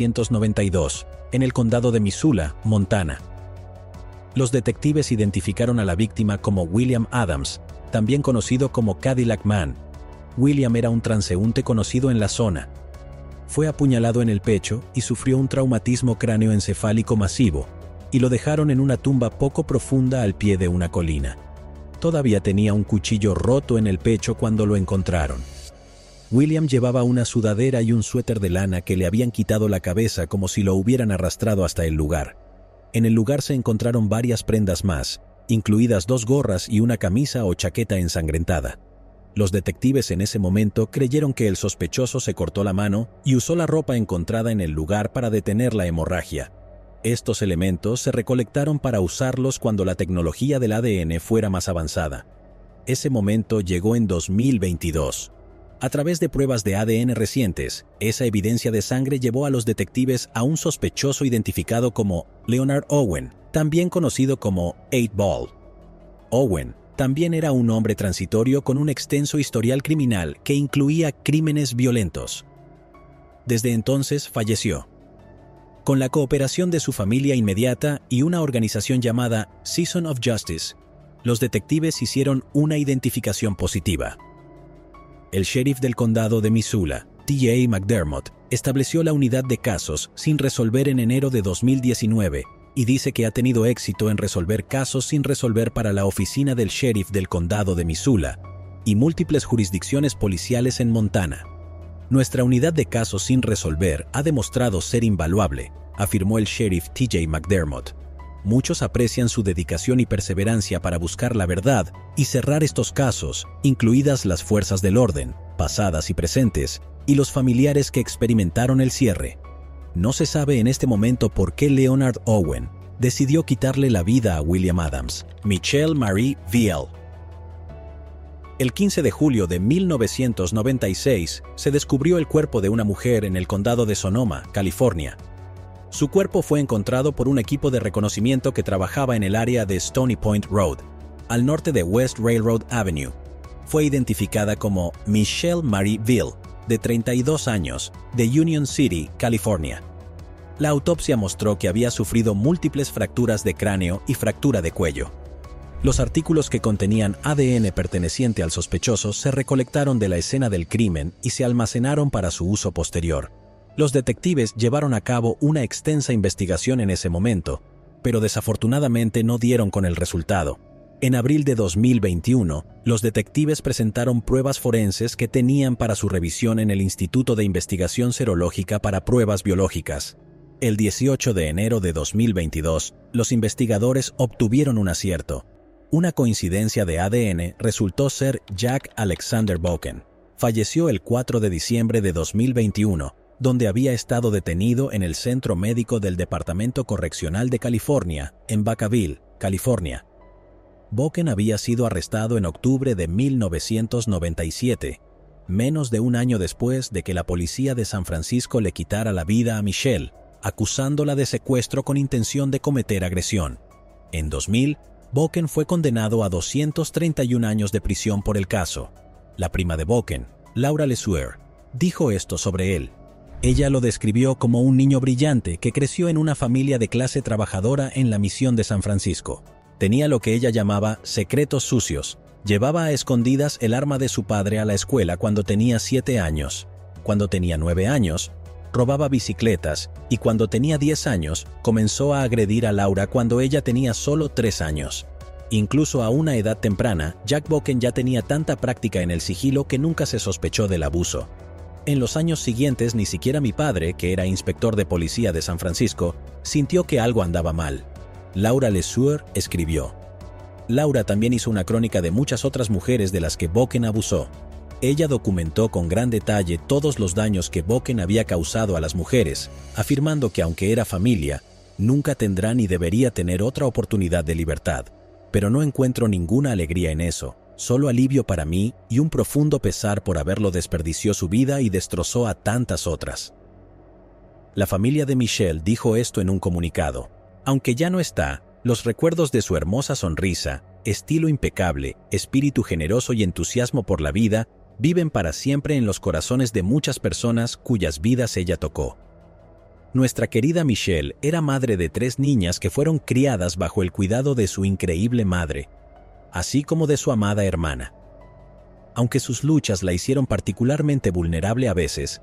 1992, en el condado de Missoula, Montana. Los detectives identificaron a la víctima como William Adams, también conocido como Cadillac Man. William era un transeúnte conocido en la zona. Fue apuñalado en el pecho y sufrió un traumatismo cráneoencefálico masivo. y lo dejaron en una tumba poco profunda al pie de una colina. Todavía tenía un cuchillo roto en el pecho cuando lo encontraron. William llevaba una sudadera y un suéter de lana que le habían quitado la cabeza como si lo hubieran arrastrado hasta el lugar. En el lugar se encontraron varias prendas más, incluidas 2 gorras y una camisa o chaqueta ensangrentada. Los detectives en ese momento creyeron que el sospechoso se cortó la mano y usó la ropa encontrada en el lugar para detener la hemorragia. Estos elementos se recolectaron para usarlos cuando la tecnología del ADN fuera más avanzada. Ese momento llegó en 2022. A través de pruebas de ADN recientes, esa evidencia de sangre llevó a los detectives a un sospechoso identificado como Leonard Owen, también conocido como 8-Ball. Owen también era un hombre transitorio con un extenso historial criminal que incluía crímenes violentos. Desde entonces falleció. Con la cooperación de su familia inmediata y una organización llamada Season of Justice, los detectives hicieron una identificación positiva. El sheriff del condado de Missoula, T.J. McDermott, estableció la unidad de casos sin resolver en enero de 2019 y dice que ha tenido éxito en resolver casos sin resolver para la oficina del sheriff del condado de Missoula y múltiples jurisdicciones policiales en Montana. Nuestra unidad de casos sin resolver ha demostrado ser invaluable, afirmó el sheriff T.J. McDermott. Muchos aprecian su dedicación y perseverancia para buscar la verdad y cerrar estos casos, incluidas las fuerzas del orden, pasadas y presentes, y los familiares que experimentaron el cierre. No se sabe en este momento por qué Leonard Owen decidió quitarle la vida a William Adams. Michelle Marie Viel. El 15 de julio de 1996 se descubrió el cuerpo de una mujer en el condado de Sonoma, California. Su cuerpo fue encontrado por un equipo de reconocimiento que trabajaba en el área de Stony Point Road, al norte de West Railroad Avenue. Fue identificada como Michelle Marie Viel, de 32 años, de Union City, California. La autopsia mostró que había sufrido múltiples fracturas de cráneo y fractura de cuello. Los artículos que contenían ADN perteneciente al sospechoso se recolectaron de la escena del crimen y se almacenaron para su uso posterior. Los detectives llevaron a cabo una extensa investigación en ese momento, pero desafortunadamente no dieron con el resultado. En abril de 2021, los detectives presentaron pruebas forenses que tenían para su revisión en el Instituto de Investigación Serológica para Pruebas Biológicas. El 18 de enero de 2022, los investigadores obtuvieron un acierto. Una coincidencia de ADN resultó ser Jack Alexander Boken. Falleció el 4 de diciembre de 2021, donde había estado detenido en el Centro Médico del Departamento Correccional de California, en Vacaville, California. Boken había sido arrestado en octubre de 1997, menos de un año después de que la policía de San Francisco le quitara la vida a Michelle, acusándola de secuestro con intención de cometer agresión. En 2000, Boken fue condenado a 231 años de prisión por el caso. La prima de Boken, Laura Lesueur, dijo esto sobre él. Ella lo describió como un niño brillante que creció en una familia de clase trabajadora en la misión de San Francisco. Tenía lo que ella llamaba secretos sucios. Llevaba a escondidas el arma de su padre a la escuela cuando tenía 7 años. Cuando tenía 9 años, robaba bicicletas y cuando tenía 10 años, comenzó a agredir a Laura cuando ella tenía solo 3 años. Incluso a una edad temprana, Jack Boken ya tenía tanta práctica en el sigilo que nunca se sospechó del abuso. En los años siguientes, ni siquiera mi padre, que era inspector de policía de San Francisco, sintió que algo andaba mal. Laura Lesueur escribió. Laura también hizo una crónica de muchas otras mujeres de las que Boken abusó. Ella documentó con gran detalle todos los daños que Boken había causado a las mujeres, afirmando que aunque era familia, nunca tendrá ni debería tener otra oportunidad de libertad. Pero no encuentro ninguna alegría en eso. Solo alivio para mí y un profundo pesar por haberlo desperdició su vida y destrozó a tantas otras. La familia de Michelle dijo esto en un comunicado. Aunque ya no está, los recuerdos de su hermosa sonrisa, estilo impecable, espíritu generoso y entusiasmo por la vida viven para siempre en los corazones de muchas personas cuyas vidas ella tocó. Nuestra querida Michelle era madre de 3 niñas que fueron criadas bajo el cuidado de su increíble madre, así como de su amada hermana. Aunque sus luchas la hicieron particularmente vulnerable a veces,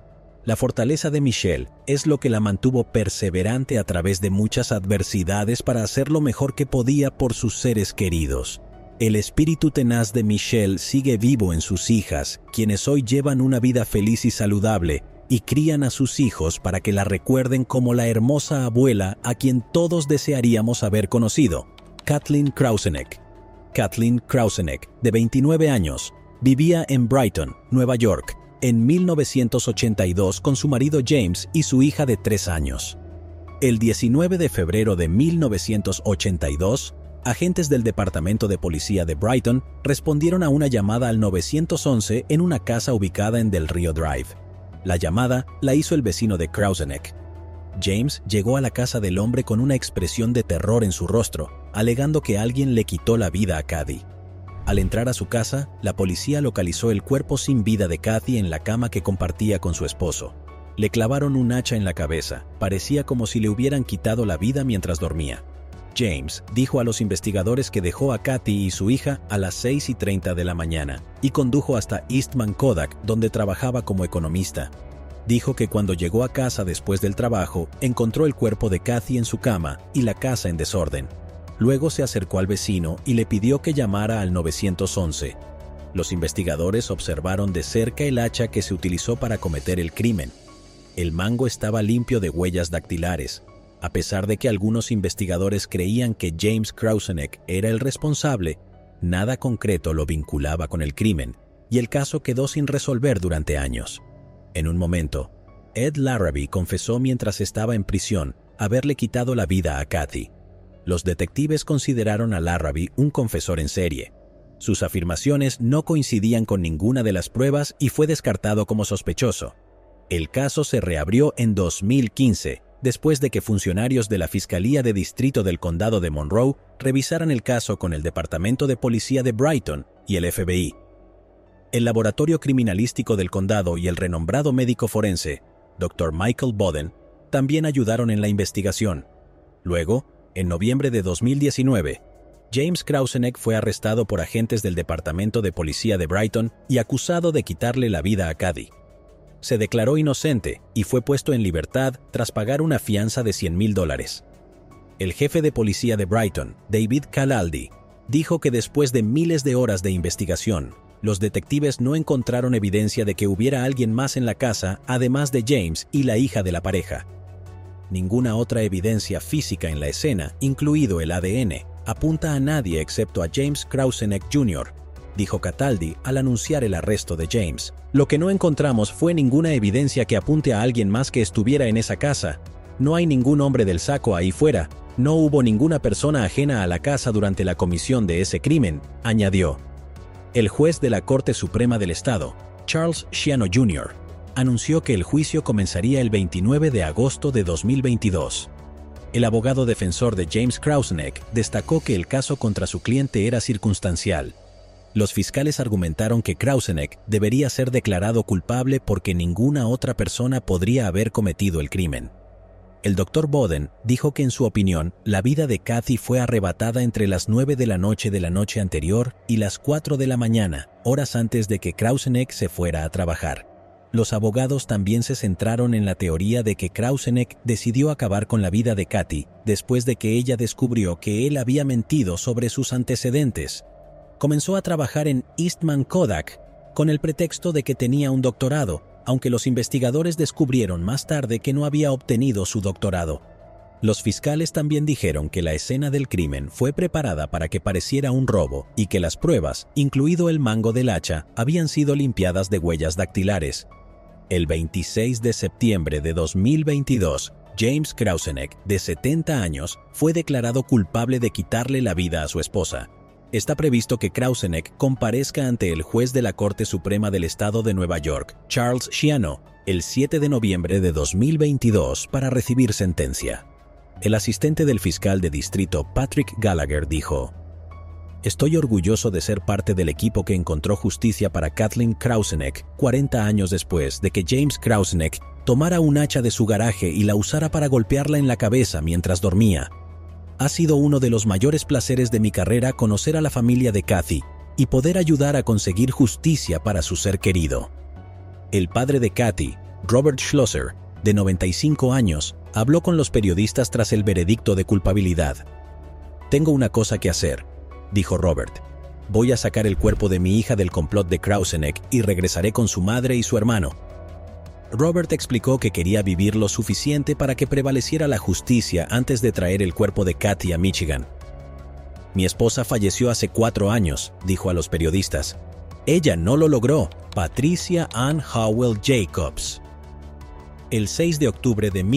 La fortaleza de Michelle es lo que la mantuvo perseverante a través de muchas adversidades para hacer lo mejor que podía por sus seres queridos. El espíritu tenaz de Michelle sigue vivo en sus hijas, quienes hoy llevan una vida feliz y saludable y crían a sus hijos para que la recuerden como la hermosa abuela a quien todos desearíamos haber conocido, Kathleen Krauseneck. Kathleen Krauseneck, de 29 años, vivía en Brighton, Nueva York, en 1982 con su marido James y su hija de 3 años. El 19 de febrero de 1982, agentes del Departamento de Policía de Brighton respondieron a una llamada al 911 en una casa ubicada en Del Río Drive. La llamada la hizo el vecino de Krauseneck. James llegó a la casa del hombre con una expresión de terror en su rostro, alegando que alguien le quitó la vida a Kathy. Al entrar a su casa, la policía localizó el cuerpo sin vida de Kathy en la cama que compartía con su esposo. Le clavaron un hacha en la cabeza, parecía como si le hubieran quitado la vida mientras dormía. James dijo a los investigadores que dejó a Kathy y su hija a las 6:30 de la mañana y condujo hasta Eastman Kodak, donde trabajaba como economista. Dijo que cuando llegó a casa después del trabajo, encontró el cuerpo de Kathy en su cama y la casa en desorden. Luego se acercó al vecino y le pidió que llamara al 911. Los investigadores observaron de cerca el hacha que se utilizó para cometer el crimen. El mango estaba limpio de huellas dactilares. A pesar de que algunos investigadores creían que James Krauseneck era el responsable, nada concreto lo vinculaba con el crimen, y el caso quedó sin resolver durante años. En un momento, Ed Larrabee confesó mientras estaba en prisión haberle quitado la vida a Kathy. Los detectives consideraron a Larrabee un confesor en serie. Sus afirmaciones no coincidían con ninguna de las pruebas y fue descartado como sospechoso. El caso se reabrió en 2015, después de que funcionarios de la Fiscalía de Distrito del Condado de Monroe revisaran el caso con el Departamento de Policía de Brighton y el FBI. El Laboratorio Criminalístico del Condado y el renombrado médico forense, Dr. Michael Boden, también ayudaron en la investigación. Luego, en noviembre de 2019, James Krauseneck fue arrestado por agentes del Departamento de Policía de Brighton y acusado de quitarle la vida a Kathy. Se declaró inocente y fue puesto en libertad tras pagar una fianza de $100,000. El jefe de policía de Brighton, David Calaldi, dijo que después de miles de horas de investigación, los detectives no encontraron evidencia de que hubiera alguien más en la casa además de James y la hija de la pareja. Ninguna otra evidencia física en la escena, incluido el ADN, apunta a nadie excepto a James Krauseneck Jr., dijo Cataldi al anunciar el arresto de James. Lo que no encontramos fue ninguna evidencia que apunte a alguien más que estuviera en esa casa. No hay ningún hombre del saco ahí fuera. No hubo ninguna persona ajena a la casa durante la comisión de ese crimen, añadió. El juez de la Corte Suprema del Estado, Charles Schiano Jr., anunció que el juicio comenzaría el 29 de agosto de 2022. El abogado defensor de James Krauseneck destacó que el caso contra su cliente era circunstancial. Los fiscales argumentaron que Krauseneck debería ser declarado culpable porque ninguna otra persona podría haber cometido el crimen. El Dr. Boden dijo que en su opinión, la vida de Kathy fue arrebatada entre las 9 de la noche anterior y las 4 de la mañana, horas antes de que Krauseneck se fuera a trabajar. Los abogados también se centraron en la teoría de que Krauseneck decidió acabar con la vida de Kathy después de que ella descubrió que él había mentido sobre sus antecedentes. Comenzó a trabajar en Eastman Kodak con el pretexto de que tenía un doctorado, aunque los investigadores descubrieron más tarde que no había obtenido su doctorado. Los fiscales también dijeron que la escena del crimen fue preparada para que pareciera un robo y que las pruebas, incluido el mango del hacha, habían sido limpiadas de huellas dactilares. El 26 de septiembre de 2022, James Krauseneck, de 70 años, fue declarado culpable de quitarle la vida a su esposa. Está previsto que Krauseneck comparezca ante el juez de la Corte Suprema del Estado de Nueva York, Charles Schiano, el 7 de noviembre de 2022 para recibir sentencia. El asistente del fiscal de distrito, Patrick Gallagher, dijo: «Estoy orgulloso de ser parte del equipo que encontró justicia para Kathleen Krauseneck 40 años después de que James Krauseneck tomara un hacha de su garaje y la usara para golpearla en la cabeza mientras dormía. Ha sido uno de los mayores placeres de mi carrera conocer a la familia de Kathy y poder ayudar a conseguir justicia para su ser querido». El padre de Kathy, Robert Schlosser, de 95 años, habló con los periodistas tras el veredicto de culpabilidad. «Tengo una cosa que hacer», dijo Robert. «Voy a sacar el cuerpo de mi hija del complot de Krauseneck y regresaré con su madre y su hermano». Robert explicó que quería vivir lo suficiente para que prevaleciera la justicia antes de traer el cuerpo de Kathy a Michigan. «Mi esposa falleció hace 4 años», dijo a los periodistas. «Ella no lo logró, Patricia Ann Howell Jacobs». El 6 de octubre de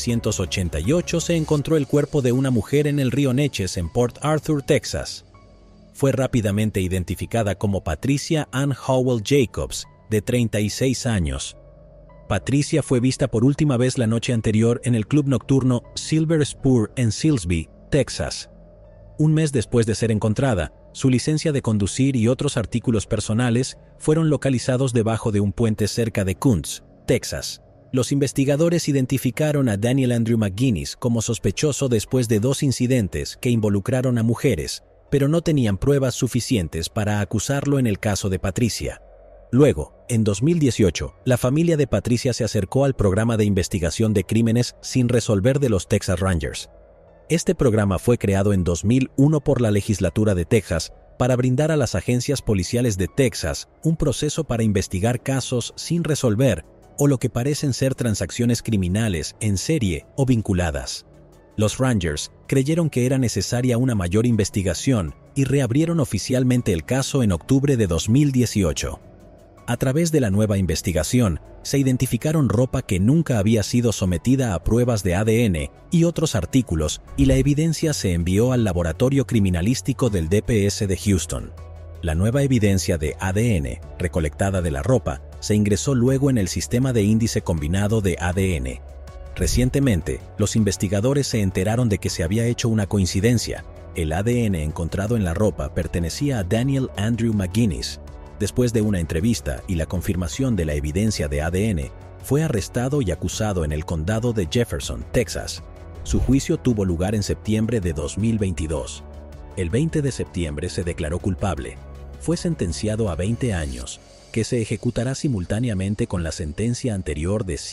1988 se encontró el cuerpo de una mujer en el río Neches en Port Arthur, Texas. Fue rápidamente identificada como Patricia Ann Howell Jacobs, de 36 años. Patricia fue vista por última vez la noche anterior en el club nocturno Silver Spur en Silsbee, Texas. Un mes después de ser encontrada, su licencia de conducir y otros artículos personales fueron localizados debajo de un puente cerca de Kuntz, Texas. Los investigadores identificaron a Daniel Andrew McGuinness como sospechoso después de 2 incidentes que involucraron a mujeres, pero no tenían pruebas suficientes para acusarlo en el caso de Patricia. Luego, en 2018, la familia de Patricia se acercó al programa de investigación de crímenes sin resolver de los Texas Rangers. Este programa fue creado en 2001 por la legislatura de Texas para brindar a las agencias policiales de Texas un proceso para investigar casos sin resolver o lo que parecen ser transacciones criminales en serie o vinculadas. Los Rangers creyeron que era necesaria una mayor investigación y reabrieron oficialmente el caso en octubre de 2018. A través de la nueva investigación, se identificaron ropa que nunca había sido sometida a pruebas de ADN y otros artículos, y la evidencia se envió al laboratorio criminalístico del DPS de Houston. La nueva evidencia de ADN, recolectada de la ropa, se ingresó luego en el sistema de índice combinado de ADN. Recientemente, los investigadores se enteraron de que se había hecho una coincidencia. El ADN encontrado en la ropa pertenecía a Daniel Andrew McGuinness. Después de una entrevista y la confirmación de la evidencia de ADN, fue arrestado y acusado en el condado de Jefferson, Texas. Su juicio tuvo lugar en septiembre de 2022. El 20 de septiembre se declaró culpable. Fue sentenciado a 20 años, que se ejecutará simultáneamente con la sentencia anterior de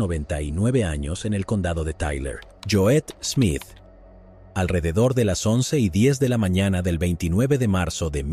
199 años en el condado de Tyler. Joette Smith. Alrededor de las 11:10 de la mañana del 29 de marzo de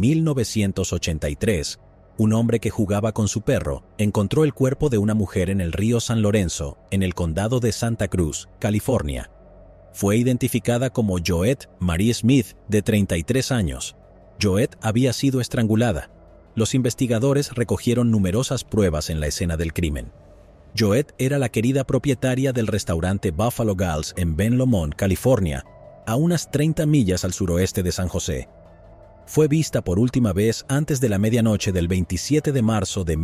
1983, un hombre que jugaba con su perro encontró el cuerpo de una mujer en el río San Lorenzo, en el condado de Santa Cruz, California. Fue identificada como Joette Marie Smith, de 33 años. Joette había sido estrangulada. Los investigadores recogieron numerosas pruebas en la escena del crimen. Joette era la querida propietaria del restaurante Buffalo Gals en Ben Lomond, California, a unas 30 millas al suroeste de San José. Fue vista por última vez antes de la medianoche del 27 de marzo de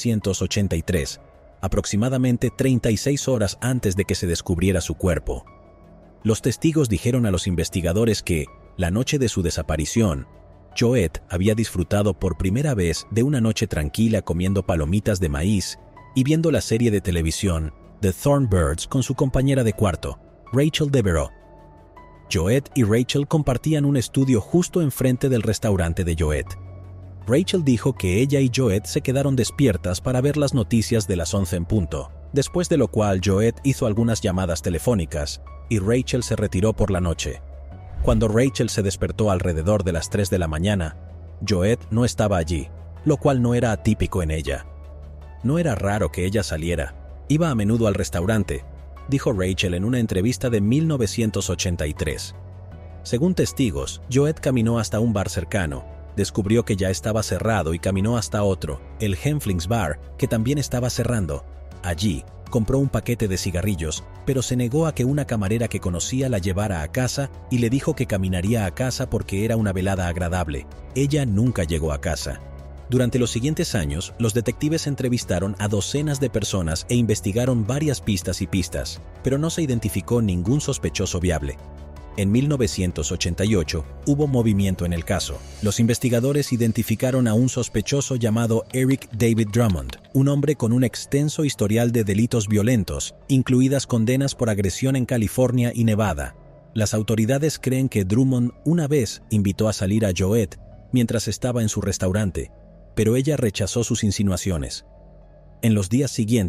1983, aproximadamente 36 horas antes de que se descubriera su cuerpo. Los testigos dijeron a los investigadores que, la noche de su desaparición, Joette había disfrutado por primera vez de una noche tranquila comiendo palomitas de maíz y viendo la serie de televisión The Thornbirds con su compañera de cuarto, Rachel Devereaux. Joette y Rachel compartían un estudio justo enfrente del restaurante de Joette. Rachel dijo que ella y Joette se quedaron despiertas para ver las noticias de las 11 en punto, después de lo cual Joette hizo algunas llamadas telefónicas y Rachel se retiró por la noche. Cuando Rachel se despertó alrededor de las 3 de la mañana, Joette no estaba allí, lo cual no era atípico en ella. No era raro que ella saliera. Iba a menudo al restaurante, dijo Rachel en una entrevista de 1983. Según testigos, Joette caminó hasta un bar cercano, descubrió que ya estaba cerrado y caminó hasta otro, el Hemflings Bar, que también estaba cerrando. Allí, compró un paquete de cigarrillos, pero se negó a que una camarera que conocía la llevara a casa y le dijo que caminaría a casa porque era una velada agradable. Ella nunca llegó a casa. Durante los siguientes años, los detectives entrevistaron a docenas de personas e investigaron varias pistas, pero no se identificó ningún sospechoso viable. En 1988 hubo movimiento en el caso. Los investigadores identificaron a un sospechoso llamado Eric David Drummond, un hombre con un extenso historial de delitos violentos, incluidas condenas por agresión en California y Nevada. Las autoridades creen que Drummond una vez invitó a salir a Joette mientras estaba en su restaurante, pero ella rechazó sus insinuaciones. En los días siguientes,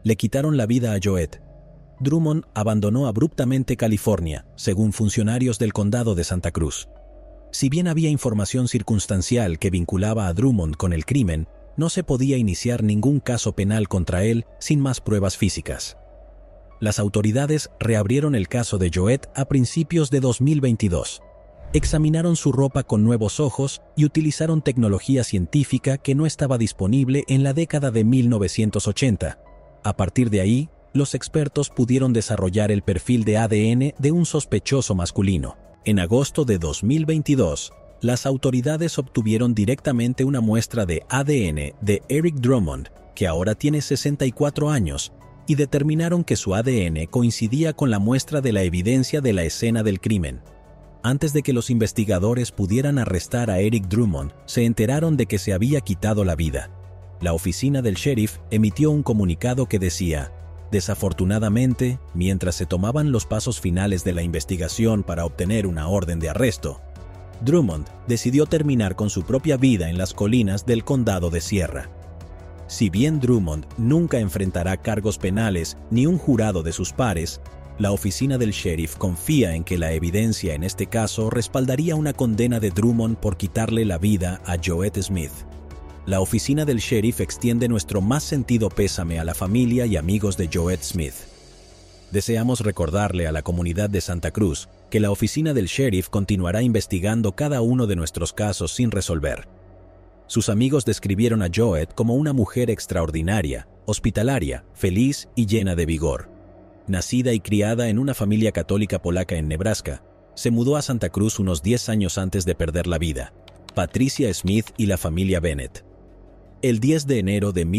le quitaron la vida a Joette. Drummond abandonó abruptamente California, según funcionarios del condado de Santa Cruz. Si bien había información circunstancial que vinculaba a Drummond con el crimen, no se podía iniciar ningún caso penal contra él sin más pruebas físicas. Las autoridades reabrieron el caso de Joette a principios de 2022. Examinaron su ropa con nuevos ojos y utilizaron tecnología científica que no estaba disponible en la década de 1980. A partir de ahí, los expertos pudieron desarrollar el perfil de ADN de un sospechoso masculino. En agosto de 2022, las autoridades obtuvieron directamente una muestra de ADN de Eric Drummond, que ahora tiene 64 años, y determinaron que su ADN coincidía con la muestra de la evidencia de la escena del crimen. Antes de que los investigadores pudieran arrestar a Eric Drummond, se enteraron de que se había quitado la vida. La oficina del sheriff emitió un comunicado que decía: desafortunadamente, mientras se tomaban los pasos finales de la investigación para obtener una orden de arresto, Drummond decidió terminar con su propia vida en las colinas del condado de Sierra. Si bien Drummond nunca enfrentará cargos penales ni un jurado de sus pares, la oficina del sheriff confía en que la evidencia en este caso respaldaría una condena de Drummond por quitarle la vida a Joette Smith. La oficina del sheriff extiende nuestro más sentido pésame a la familia y amigos de Joette Smith. Deseamos recordarle a la comunidad de Santa Cruz que la oficina del sheriff continuará investigando cada uno de nuestros casos sin resolver. Sus amigos describieron a Joette como una mujer extraordinaria, hospitalaria, feliz y llena de vigor. Nacida y criada en una familia católica polaca en Nebraska, se mudó a Santa Cruz unos 10 años antes de perder la vida. Patricia Smith y la familia Bennett. El 10 de enero de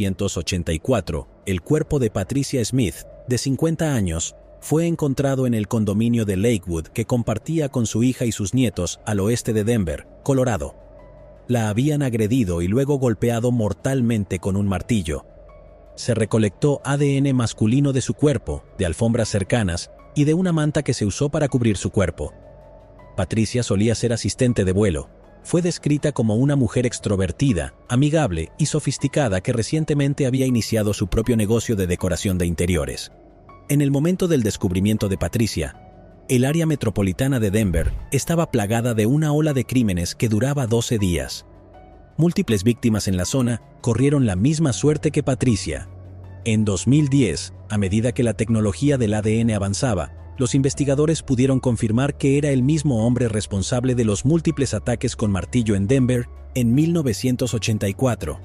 1984, el cuerpo de Patricia Smith, de 50 años, fue encontrado en el condominio de Lakewood que compartía con su hija y sus nietos al oeste de Denver, Colorado. La habían agredido y luego golpeado mortalmente con un martillo. Se recolectó ADN masculino de su cuerpo, de alfombras cercanas y de una manta que se usó para cubrir su cuerpo. Patricia solía ser asistente de vuelo. Fue descrita como una mujer extrovertida, amigable y sofisticada que recientemente había iniciado su propio negocio de decoración de interiores. En el momento del descubrimiento de Patricia, el área metropolitana de Denver estaba plagada de una ola de crímenes que duraba 12 días. Múltiples víctimas en la zona corrieron la misma suerte que Patricia. En 2010, a medida que la tecnología del ADN avanzaba, los investigadores pudieron confirmar que era el mismo hombre responsable de los múltiples ataques con martillo en Denver en 1984.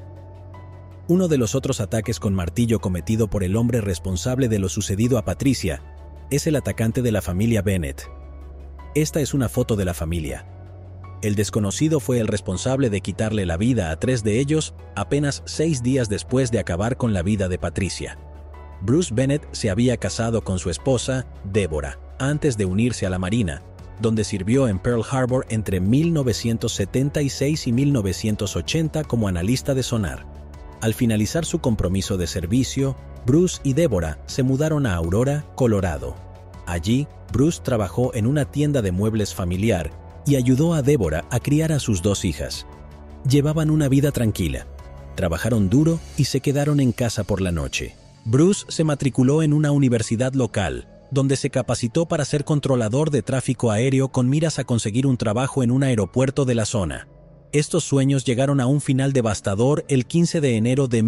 Uno de los otros ataques con martillo cometido por el hombre responsable de lo sucedido a Patricia es el atacante de la familia Bennett. Esta es una foto de la familia. El desconocido fue el responsable de quitarle la vida a 3 de ellos apenas 6 días después de acabar con la vida de Patricia. Bruce Bennett se había casado con su esposa, Deborah, antes de unirse a la Marina, donde sirvió en Pearl Harbor entre 1976 y 1980 como analista de sonar. Al finalizar su compromiso de servicio, Bruce y Deborah se mudaron a Aurora, Colorado. Allí, Bruce trabajó en una tienda de muebles familiar y ayudó a Deborah a criar a sus 2 hijas. Llevaban una vida tranquila, trabajaron duro y se quedaron en casa por la noche. Bruce se matriculó en una universidad local, donde se capacitó para ser controlador de tráfico aéreo con miras a conseguir un trabajo en un aeropuerto de la zona. Estos sueños llegaron a un final devastador el 15 de enero de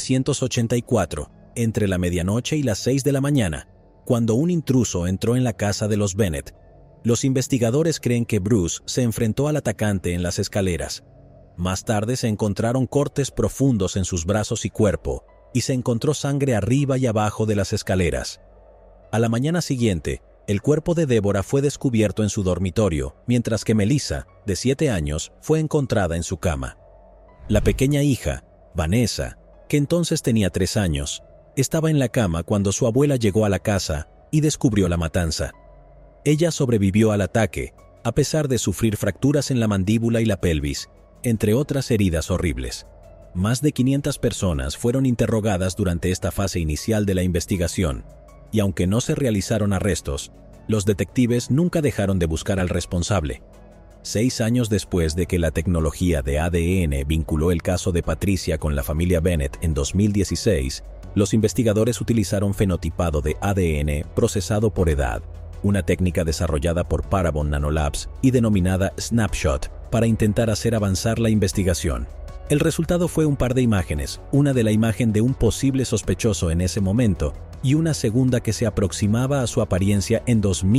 1984, entre la medianoche y las 6 de la mañana, cuando un intruso entró en la casa de los Bennett. Los investigadores creen que Bruce se enfrentó al atacante en las escaleras. Más tarde se encontraron cortes profundos en sus brazos y cuerpo, y se encontró sangre arriba y abajo de las escaleras. A la mañana siguiente, el cuerpo de Deborah fue descubierto en su dormitorio, mientras que Melissa, de 7 años, fue encontrada en su cama. La pequeña hija, Vanessa, que entonces tenía 3 años, estaba en la cama cuando su abuela llegó a la casa y descubrió la matanza. Ella sobrevivió al ataque, a pesar de sufrir fracturas en la mandíbula y la pelvis, entre otras heridas horribles. Más de 500 personas fueron interrogadas durante esta fase inicial de la investigación, y aunque no se realizaron arrestos, los detectives nunca dejaron de buscar al responsable. 6 años después de que la tecnología de ADN vinculó el caso de Patricia con la familia Bennett en 2016, Los investigadores utilizaron fenotipado de ADN procesado por edad, una técnica desarrollada por Parabon Nanolabs y denominada Snapshot, para intentar hacer avanzar la investigación. El resultado fue un par de imágenes, una de la imagen de un posible sospechoso en ese momento y una segunda que se aproximaba a su apariencia en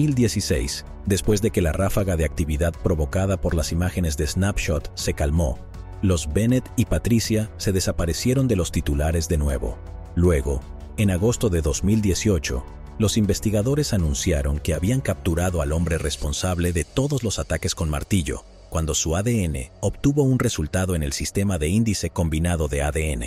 2016, después de que la ráfaga de actividad provocada por las imágenes de Snapshot se calmó. Los Bennett y Patricia se desaparecieron de los titulares de nuevo. Luego, en agosto de 2018, los investigadores anunciaron que habían capturado al hombre responsable de todos los ataques con martillo, cuando su ADN obtuvo un resultado en el sistema de índice combinado de ADN.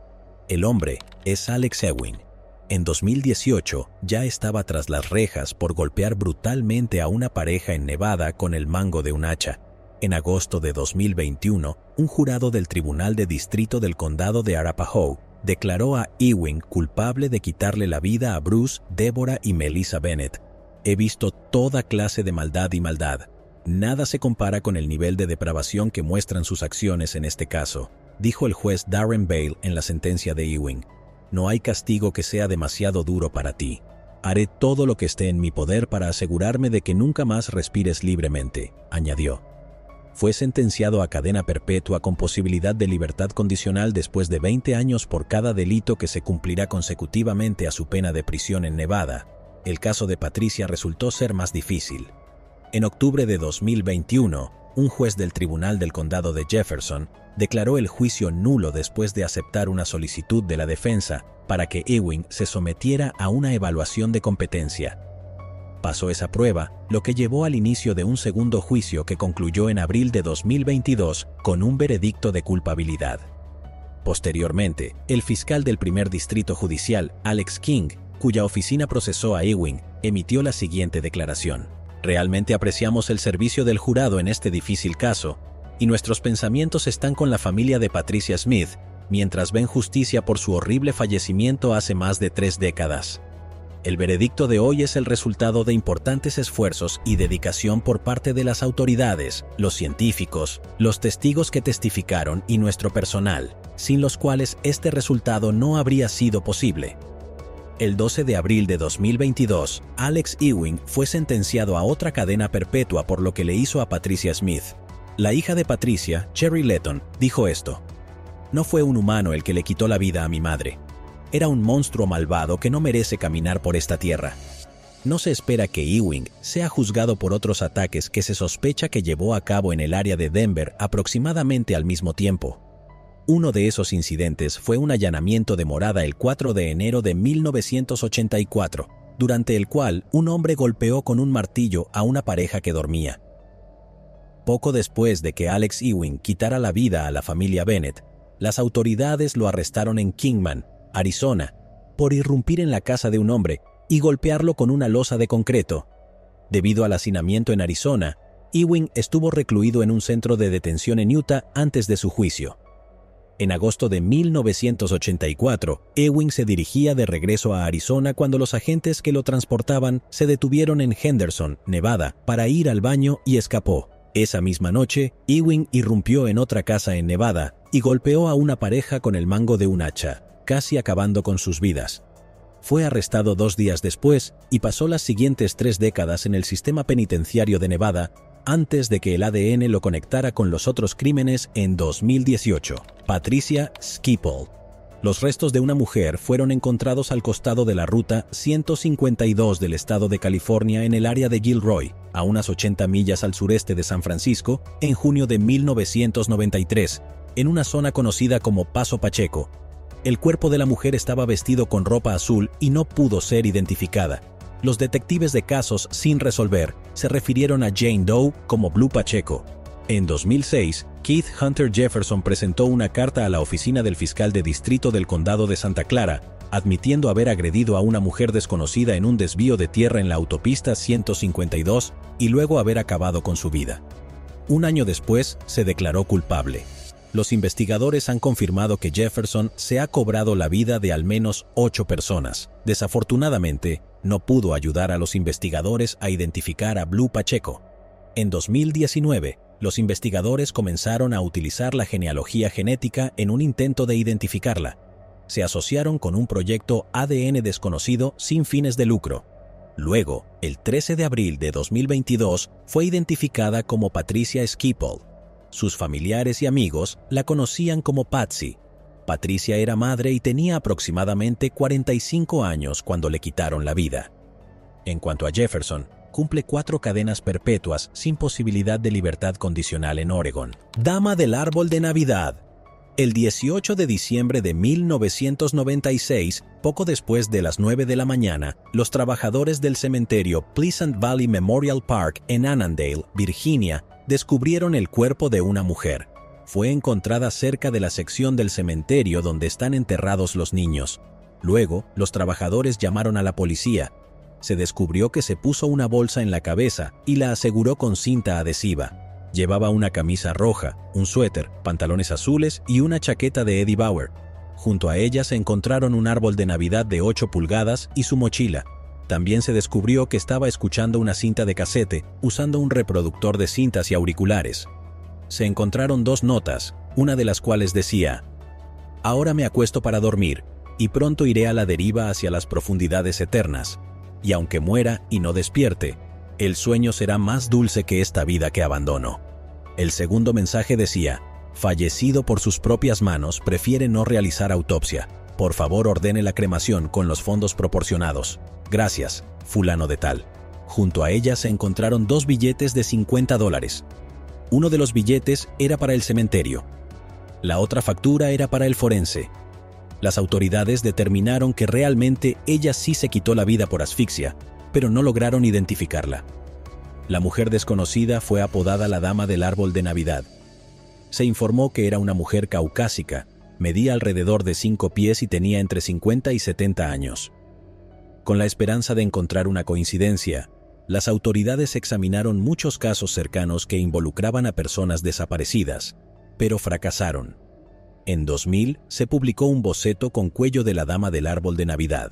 El hombre es Alex Ewing. En 2018 ya estaba tras las rejas por golpear brutalmente a una pareja en Nevada con el mango de un hacha. En agosto de 2021, un jurado del Tribunal de Distrito del Condado de Arapahoe declaró a Ewing culpable de quitarle la vida a Bruce, Deborah y Melissa Bennett. He visto toda clase de maldad y maldad. Nada se compara con el nivel de depravación que muestran sus acciones en este caso, dijo el juez Darren Bale en la sentencia de Ewing. No hay castigo que sea demasiado duro para ti. Haré todo lo que esté en mi poder para asegurarme de que nunca más respires libremente, añadió. Fue sentenciado a cadena perpetua con posibilidad de libertad condicional después de 20 años por cada delito que se cumplirá consecutivamente a su pena de prisión en Nevada. El caso de Patricia resultó ser más difícil. En octubre de 2021, un juez del Tribunal del Condado de Jefferson declaró el juicio nulo después de aceptar una solicitud de la defensa para que Ewing se sometiera a una evaluación de competencia. Pasó esa prueba, lo que llevó al inicio de un segundo juicio que concluyó en abril de 2022 con un veredicto de culpabilidad. Posteriormente, el fiscal del primer distrito judicial, Alex King, cuya oficina procesó a Ewing, emitió la siguiente declaración. Realmente apreciamos el servicio del jurado en este difícil caso, y nuestros pensamientos están con la familia de Patricia Smith, mientras ven justicia por su horrible fallecimiento hace más de 3 décadas. El veredicto de hoy es el resultado de importantes esfuerzos y dedicación por parte de las autoridades, los científicos, los testigos que testificaron y nuestro personal, sin los cuales este resultado no habría sido posible. El 12 de abril de 2022, Alex Ewing fue sentenciado a otra cadena perpetua por lo que le hizo a Patricia Smith. La hija de Patricia, Cherry Letton, dijo esto. No fue un humano el que le quitó la vida a mi madre. Era un monstruo malvado que no merece caminar por esta tierra. No se espera que Ewing sea juzgado por otros ataques que se sospecha que llevó a cabo en el área de Denver aproximadamente al mismo tiempo. Uno de esos incidentes fue un allanamiento de morada el 4 de enero de 1984, durante el cual un hombre golpeó con un martillo a una pareja que dormía. Poco después de que Alex Ewing quitara la vida a la familia Bennett, las autoridades lo arrestaron en Kingman, Arizona, por irrumpir en la casa de un hombre y golpearlo con una losa de concreto. Debido al hacinamiento en Arizona, Ewing estuvo recluido en un centro de detención en Utah antes de su juicio. En agosto de 1984, Ewing se dirigía de regreso a Arizona cuando los agentes que lo transportaban se detuvieron en Henderson, Nevada, para ir al baño y escapó. Esa misma noche, Ewing irrumpió en otra casa en Nevada y golpeó a una pareja con el mango de un hacha, casi acabando con sus vidas. Fue arrestado 2 días después y pasó las siguientes 3 décadas en el sistema penitenciario de Nevada antes de que el ADN lo conectara con los otros crímenes en 2018. Patricia Skipple. Los restos de una mujer fueron encontrados al costado de la ruta 152 del estado de California en el área de Gilroy, a unas 80 millas al sureste de San Francisco, en junio de 1993, en una zona conocida como Paso Pacheco. El cuerpo de la mujer estaba vestido con ropa azul y no pudo ser identificada. Los detectives de casos sin resolver se refirieron a Jane Doe como Blue Pacheco. En 2006, Keith Hunter Jefferson presentó una carta a la oficina del fiscal de distrito del condado de Santa Clara, admitiendo haber agredido a una mujer desconocida en un desvío de tierra en la autopista 152 y luego haber acabado con su vida. Un año después, se declaró culpable. Los investigadores han confirmado que Jefferson se ha cobrado la vida de al menos 8 personas. Desafortunadamente, no pudo ayudar a los investigadores a identificar a Blue Pacheco. En 2019, los investigadores comenzaron a utilizar la genealogía genética en un intento de identificarla. se asociaron con un proyecto ADN desconocido sin fines de lucro. Luego, el 13 de abril de 2022, fue identificada como Patricia Schiphol. Sus familiares y amigos la conocían como Patsy. Patricia era madre y tenía aproximadamente 45 años cuando le quitaron la vida. En cuanto a Jefferson, cumple 4 cadenas perpetuas sin posibilidad de libertad condicional en Oregon. Dama del árbol de Navidad. El 18 de diciembre de 1996, poco después de las 9 de la mañana, los trabajadores del cementerio Pleasant Valley Memorial Park en Annandale, Virginia, descubrieron el cuerpo de una mujer. Fue encontrada cerca de la sección del cementerio donde están enterrados los niños. Luego, los trabajadores llamaron a la policía. Se descubrió que se puso una bolsa en la cabeza y la aseguró con cinta adhesiva. Llevaba una camisa roja, un suéter, pantalones azules y una chaqueta de Eddie Bauer. Junto a ella se encontraron un árbol de Navidad de 8 pulgadas y su mochila. También se descubrió que estaba escuchando una cinta de casete, usando un reproductor de cintas y auriculares. Se encontraron 2 notas, una de las cuales decía: «Ahora me acuesto para dormir, y pronto iré a la deriva hacia las profundidades eternas. Y aunque muera y no despierte, el sueño será más dulce que esta vida que abandono». El segundo mensaje decía: «Fallecido por sus propias manos, prefiere no realizar autopsia. Por favor, ordene la cremación con los fondos proporcionados. Gracias, fulano de tal». Junto a ella se encontraron 2 billetes de $50. Uno de los billetes era para el cementerio. La otra factura era para el forense. Las autoridades determinaron que realmente ella sí se quitó la vida por asfixia, pero no lograron identificarla. La mujer desconocida fue apodada la Dama del Árbol de Navidad. Se informó que era una mujer caucásica, medía alrededor de 5 pies y tenía entre 50 y 70 años. Con la esperanza de encontrar una coincidencia, las autoridades examinaron muchos casos cercanos que involucraban a personas desaparecidas, pero fracasaron. En 2000 se publicó un boceto con cuello de la Dama del Árbol de Navidad.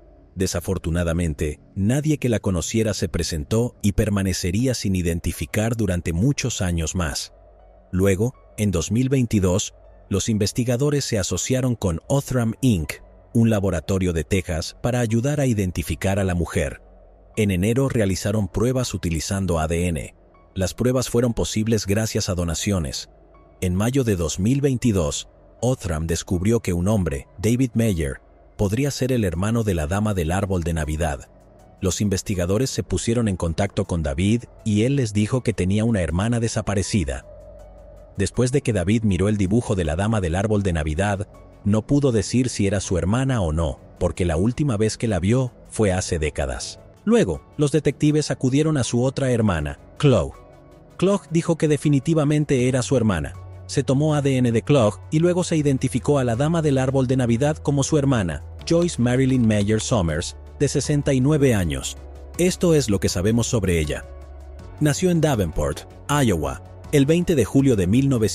Desafortunadamente, nadie que la conociera se presentó y permanecería sin identificar durante muchos años más. Luego, en 2022, los investigadores se asociaron con Othram Inc., un laboratorio de Texas, para ayudar a identificar a la mujer. En enero realizaron pruebas utilizando ADN. Las pruebas fueron posibles gracias a donaciones. En mayo de 2022, Othram descubrió que un hombre, David Meyer, podría ser el hermano de la Dama del Árbol de Navidad. Los investigadores se pusieron en contacto con David y él les dijo que tenía una hermana desaparecida. Después de que David miró el dibujo de la Dama del Árbol de Navidad, no pudo decir si era su hermana o no, porque la última vez que la vio fue hace décadas. Luego, los detectives acudieron a su otra hermana, Chloe. Chloe dijo que definitivamente era su hermana. Se tomó ADN de Chloe y luego se identificó a la Dama del Árbol de Navidad como su hermana, Joyce Marilyn Meyer Somers, de 69 años. Esto es lo que sabemos sobre ella. Nació en Davenport, Iowa, el 20 de julio de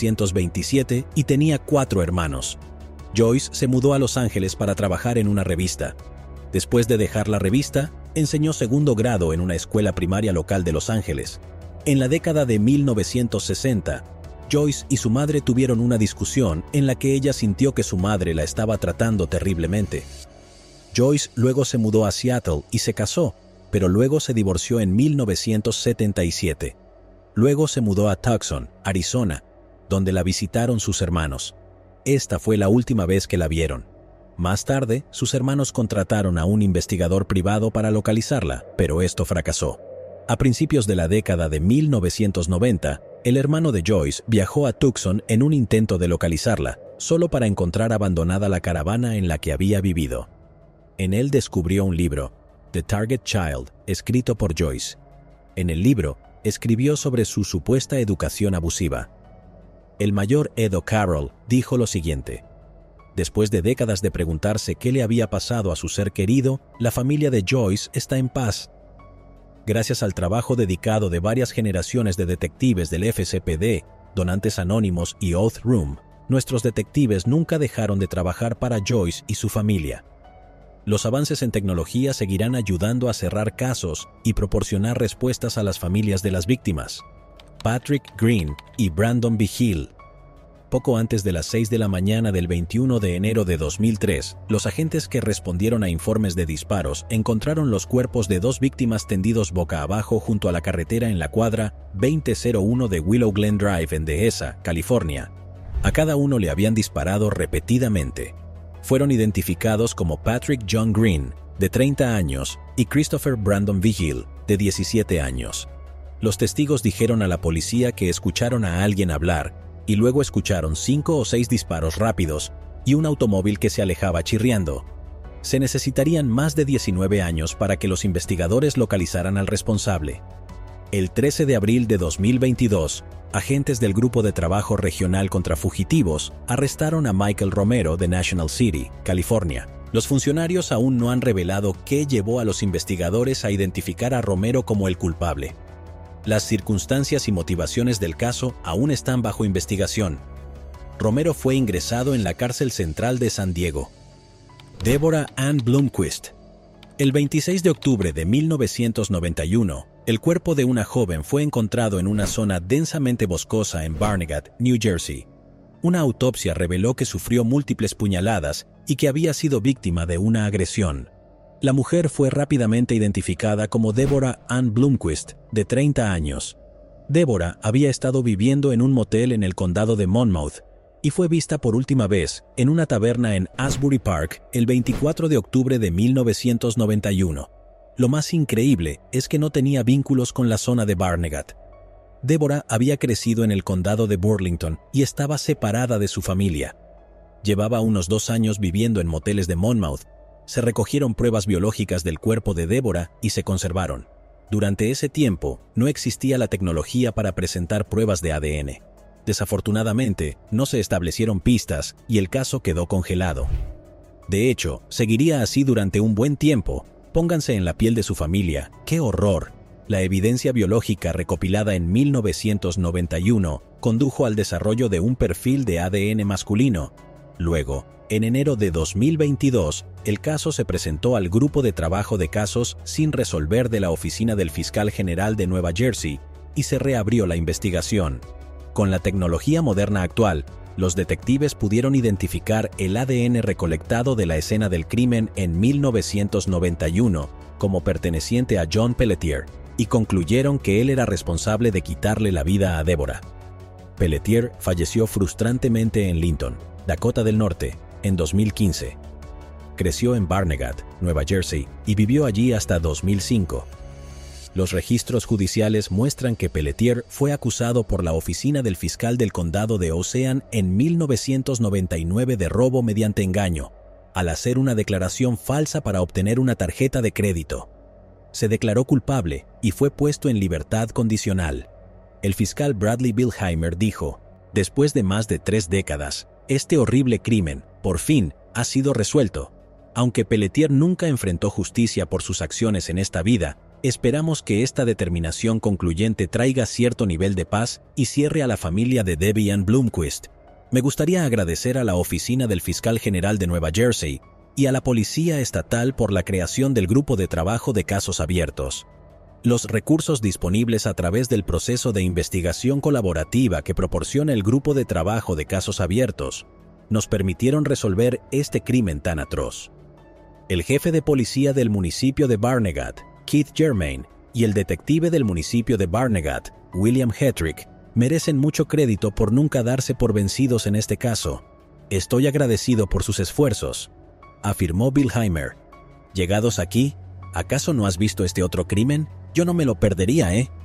1927 y tenía 4 hermanos. Joyce se mudó a Los Ángeles para trabajar en una revista. Después de dejar la revista, enseñó segundo grado en una escuela primaria local de Los Ángeles. En la década de 1960, Joyce y su madre tuvieron una discusión en la que ella sintió que su madre la estaba tratando terriblemente. Joyce luego se mudó a Seattle y se casó, pero luego se divorció en 1977. Luego se mudó a Tucson, Arizona, donde la visitaron sus hermanos. Esta fue la última vez que la vieron. Más tarde, sus hermanos contrataron a un investigador privado para localizarla, pero esto fracasó. A principios de la década de 1990, el hermano de Joyce viajó a Tucson en un intento de localizarla, solo para encontrar abandonada la caravana en la que había vivido. En él descubrió un libro, The Target Child, escrito por Joyce. En el libro, escribió sobre su supuesta educación abusiva. El mayor Ed O'Carroll dijo lo siguiente: después de décadas de preguntarse qué le había pasado a su ser querido, la familia de Joyce está en paz. Gracias al trabajo dedicado de varias generaciones de detectives del FCPD, Donantes Anónimos y Oath Room, nuestros detectives nunca dejaron de trabajar para Joyce y su familia. Los avances en tecnología seguirán ayudando a cerrar casos y proporcionar respuestas a las familias de las víctimas. Patrick Green y Brandon Vigil. Poco antes de las 6 de la mañana del 21 de enero de 2003, los agentes que respondieron a informes de disparos encontraron los cuerpos de 2 víctimas tendidos boca abajo junto a la carretera en la cuadra 2001 de Willow Glen Drive en Dehesa, California. A cada uno le habían disparado repetidamente. Fueron identificados como Patrick John Green, de 30 años, y Christopher Brandon Vigil, de 17 años. Los testigos dijeron a la policía que escucharon a alguien hablar y luego escucharon 5 o 6 disparos rápidos y un automóvil que se alejaba chirriando. Se necesitarían más de 19 años para que los investigadores localizaran al responsable. El 13 de abril de 2022, agentes del Grupo de Trabajo Regional contra Fugitivos arrestaron a Michael Romero de National City, California. Los funcionarios aún no han revelado qué llevó a los investigadores a identificar a Romero como el culpable. Las circunstancias y motivaciones del caso aún están bajo investigación. Romero fue ingresado en la cárcel central de San Diego. Deborah Ann Blomquist. El 26 de octubre de 1991, el cuerpo de una joven fue encontrado en una zona densamente boscosa en Barnegat, New Jersey. Una autopsia reveló que sufrió múltiples puñaladas y que había sido víctima de una agresión. La mujer fue rápidamente identificada como Deborah Ann Blomquist, de 30 años. Deborah había estado viviendo en un motel en el condado de Monmouth y fue vista por última vez en una taberna en Asbury Park el 24 de octubre de 1991. Lo más increíble es que no tenía vínculos con la zona de Barnegat. Deborah había crecido en el condado de Burlington y estaba separada de su familia. Llevaba unos 2 años viviendo en moteles de Monmouth. Se recogieron pruebas biológicas del cuerpo de Deborah y se conservaron. Durante ese tiempo, no existía la tecnología para presentar pruebas de ADN. Desafortunadamente, no se establecieron pistas y el caso quedó congelado. De hecho, seguiría así durante un buen tiempo. Pónganse en la piel de su familia. ¡Qué horror! La evidencia biológica recopilada en 1991 condujo al desarrollo de un perfil de ADN masculino. Luego, en enero de 2022, el caso se presentó al Grupo de Trabajo de Casos sin resolver de la Oficina del Fiscal General de Nueva Jersey y se reabrió la investigación. Con la tecnología moderna actual, los detectives pudieron identificar el ADN recolectado de la escena del crimen en 1991 como perteneciente a John Pelletier y concluyeron que él era responsable de quitarle la vida a Deborah. Pelletier falleció frustrantemente en Linton, Dakota del Norte, en 2015. Creció en Barnegat, Nueva Jersey, y vivió allí hasta 2005. Los registros judiciales muestran que Pelletier fue acusado por la oficina del fiscal del condado de Ocean en 1999 de robo mediante engaño, al hacer una declaración falsa para obtener una tarjeta de crédito. Se declaró culpable y fue puesto en libertad condicional. El fiscal Bradley Bilheimer dijo: «Después de más de 3 décadas, este horrible crimen, por fin, ha sido resuelto. Aunque Pelletier nunca enfrentó justicia por sus acciones en esta vida, esperamos que esta determinación concluyente traiga cierto nivel de paz y cierre a la familia de Debbie Ann Blomquist. Me gustaría agradecer a la Oficina del Fiscal General de Nueva Jersey y a la Policía Estatal por la creación del Grupo de Trabajo de Casos Abiertos. Los recursos disponibles a través del proceso de investigación colaborativa que proporciona el Grupo de Trabajo de Casos Abiertos nos permitieron resolver este crimen tan atroz». El jefe de policía del municipio de Barnegat, Keith Germain, y el detective del municipio de Barnegat, William Hetrick, merecen mucho crédito por nunca darse por vencidos en este caso. «Estoy agradecido por sus esfuerzos», afirmó Bilheimer. «Llegados aquí, ¿acaso no has visto este otro crimen? Yo no me lo perdería, ¿eh?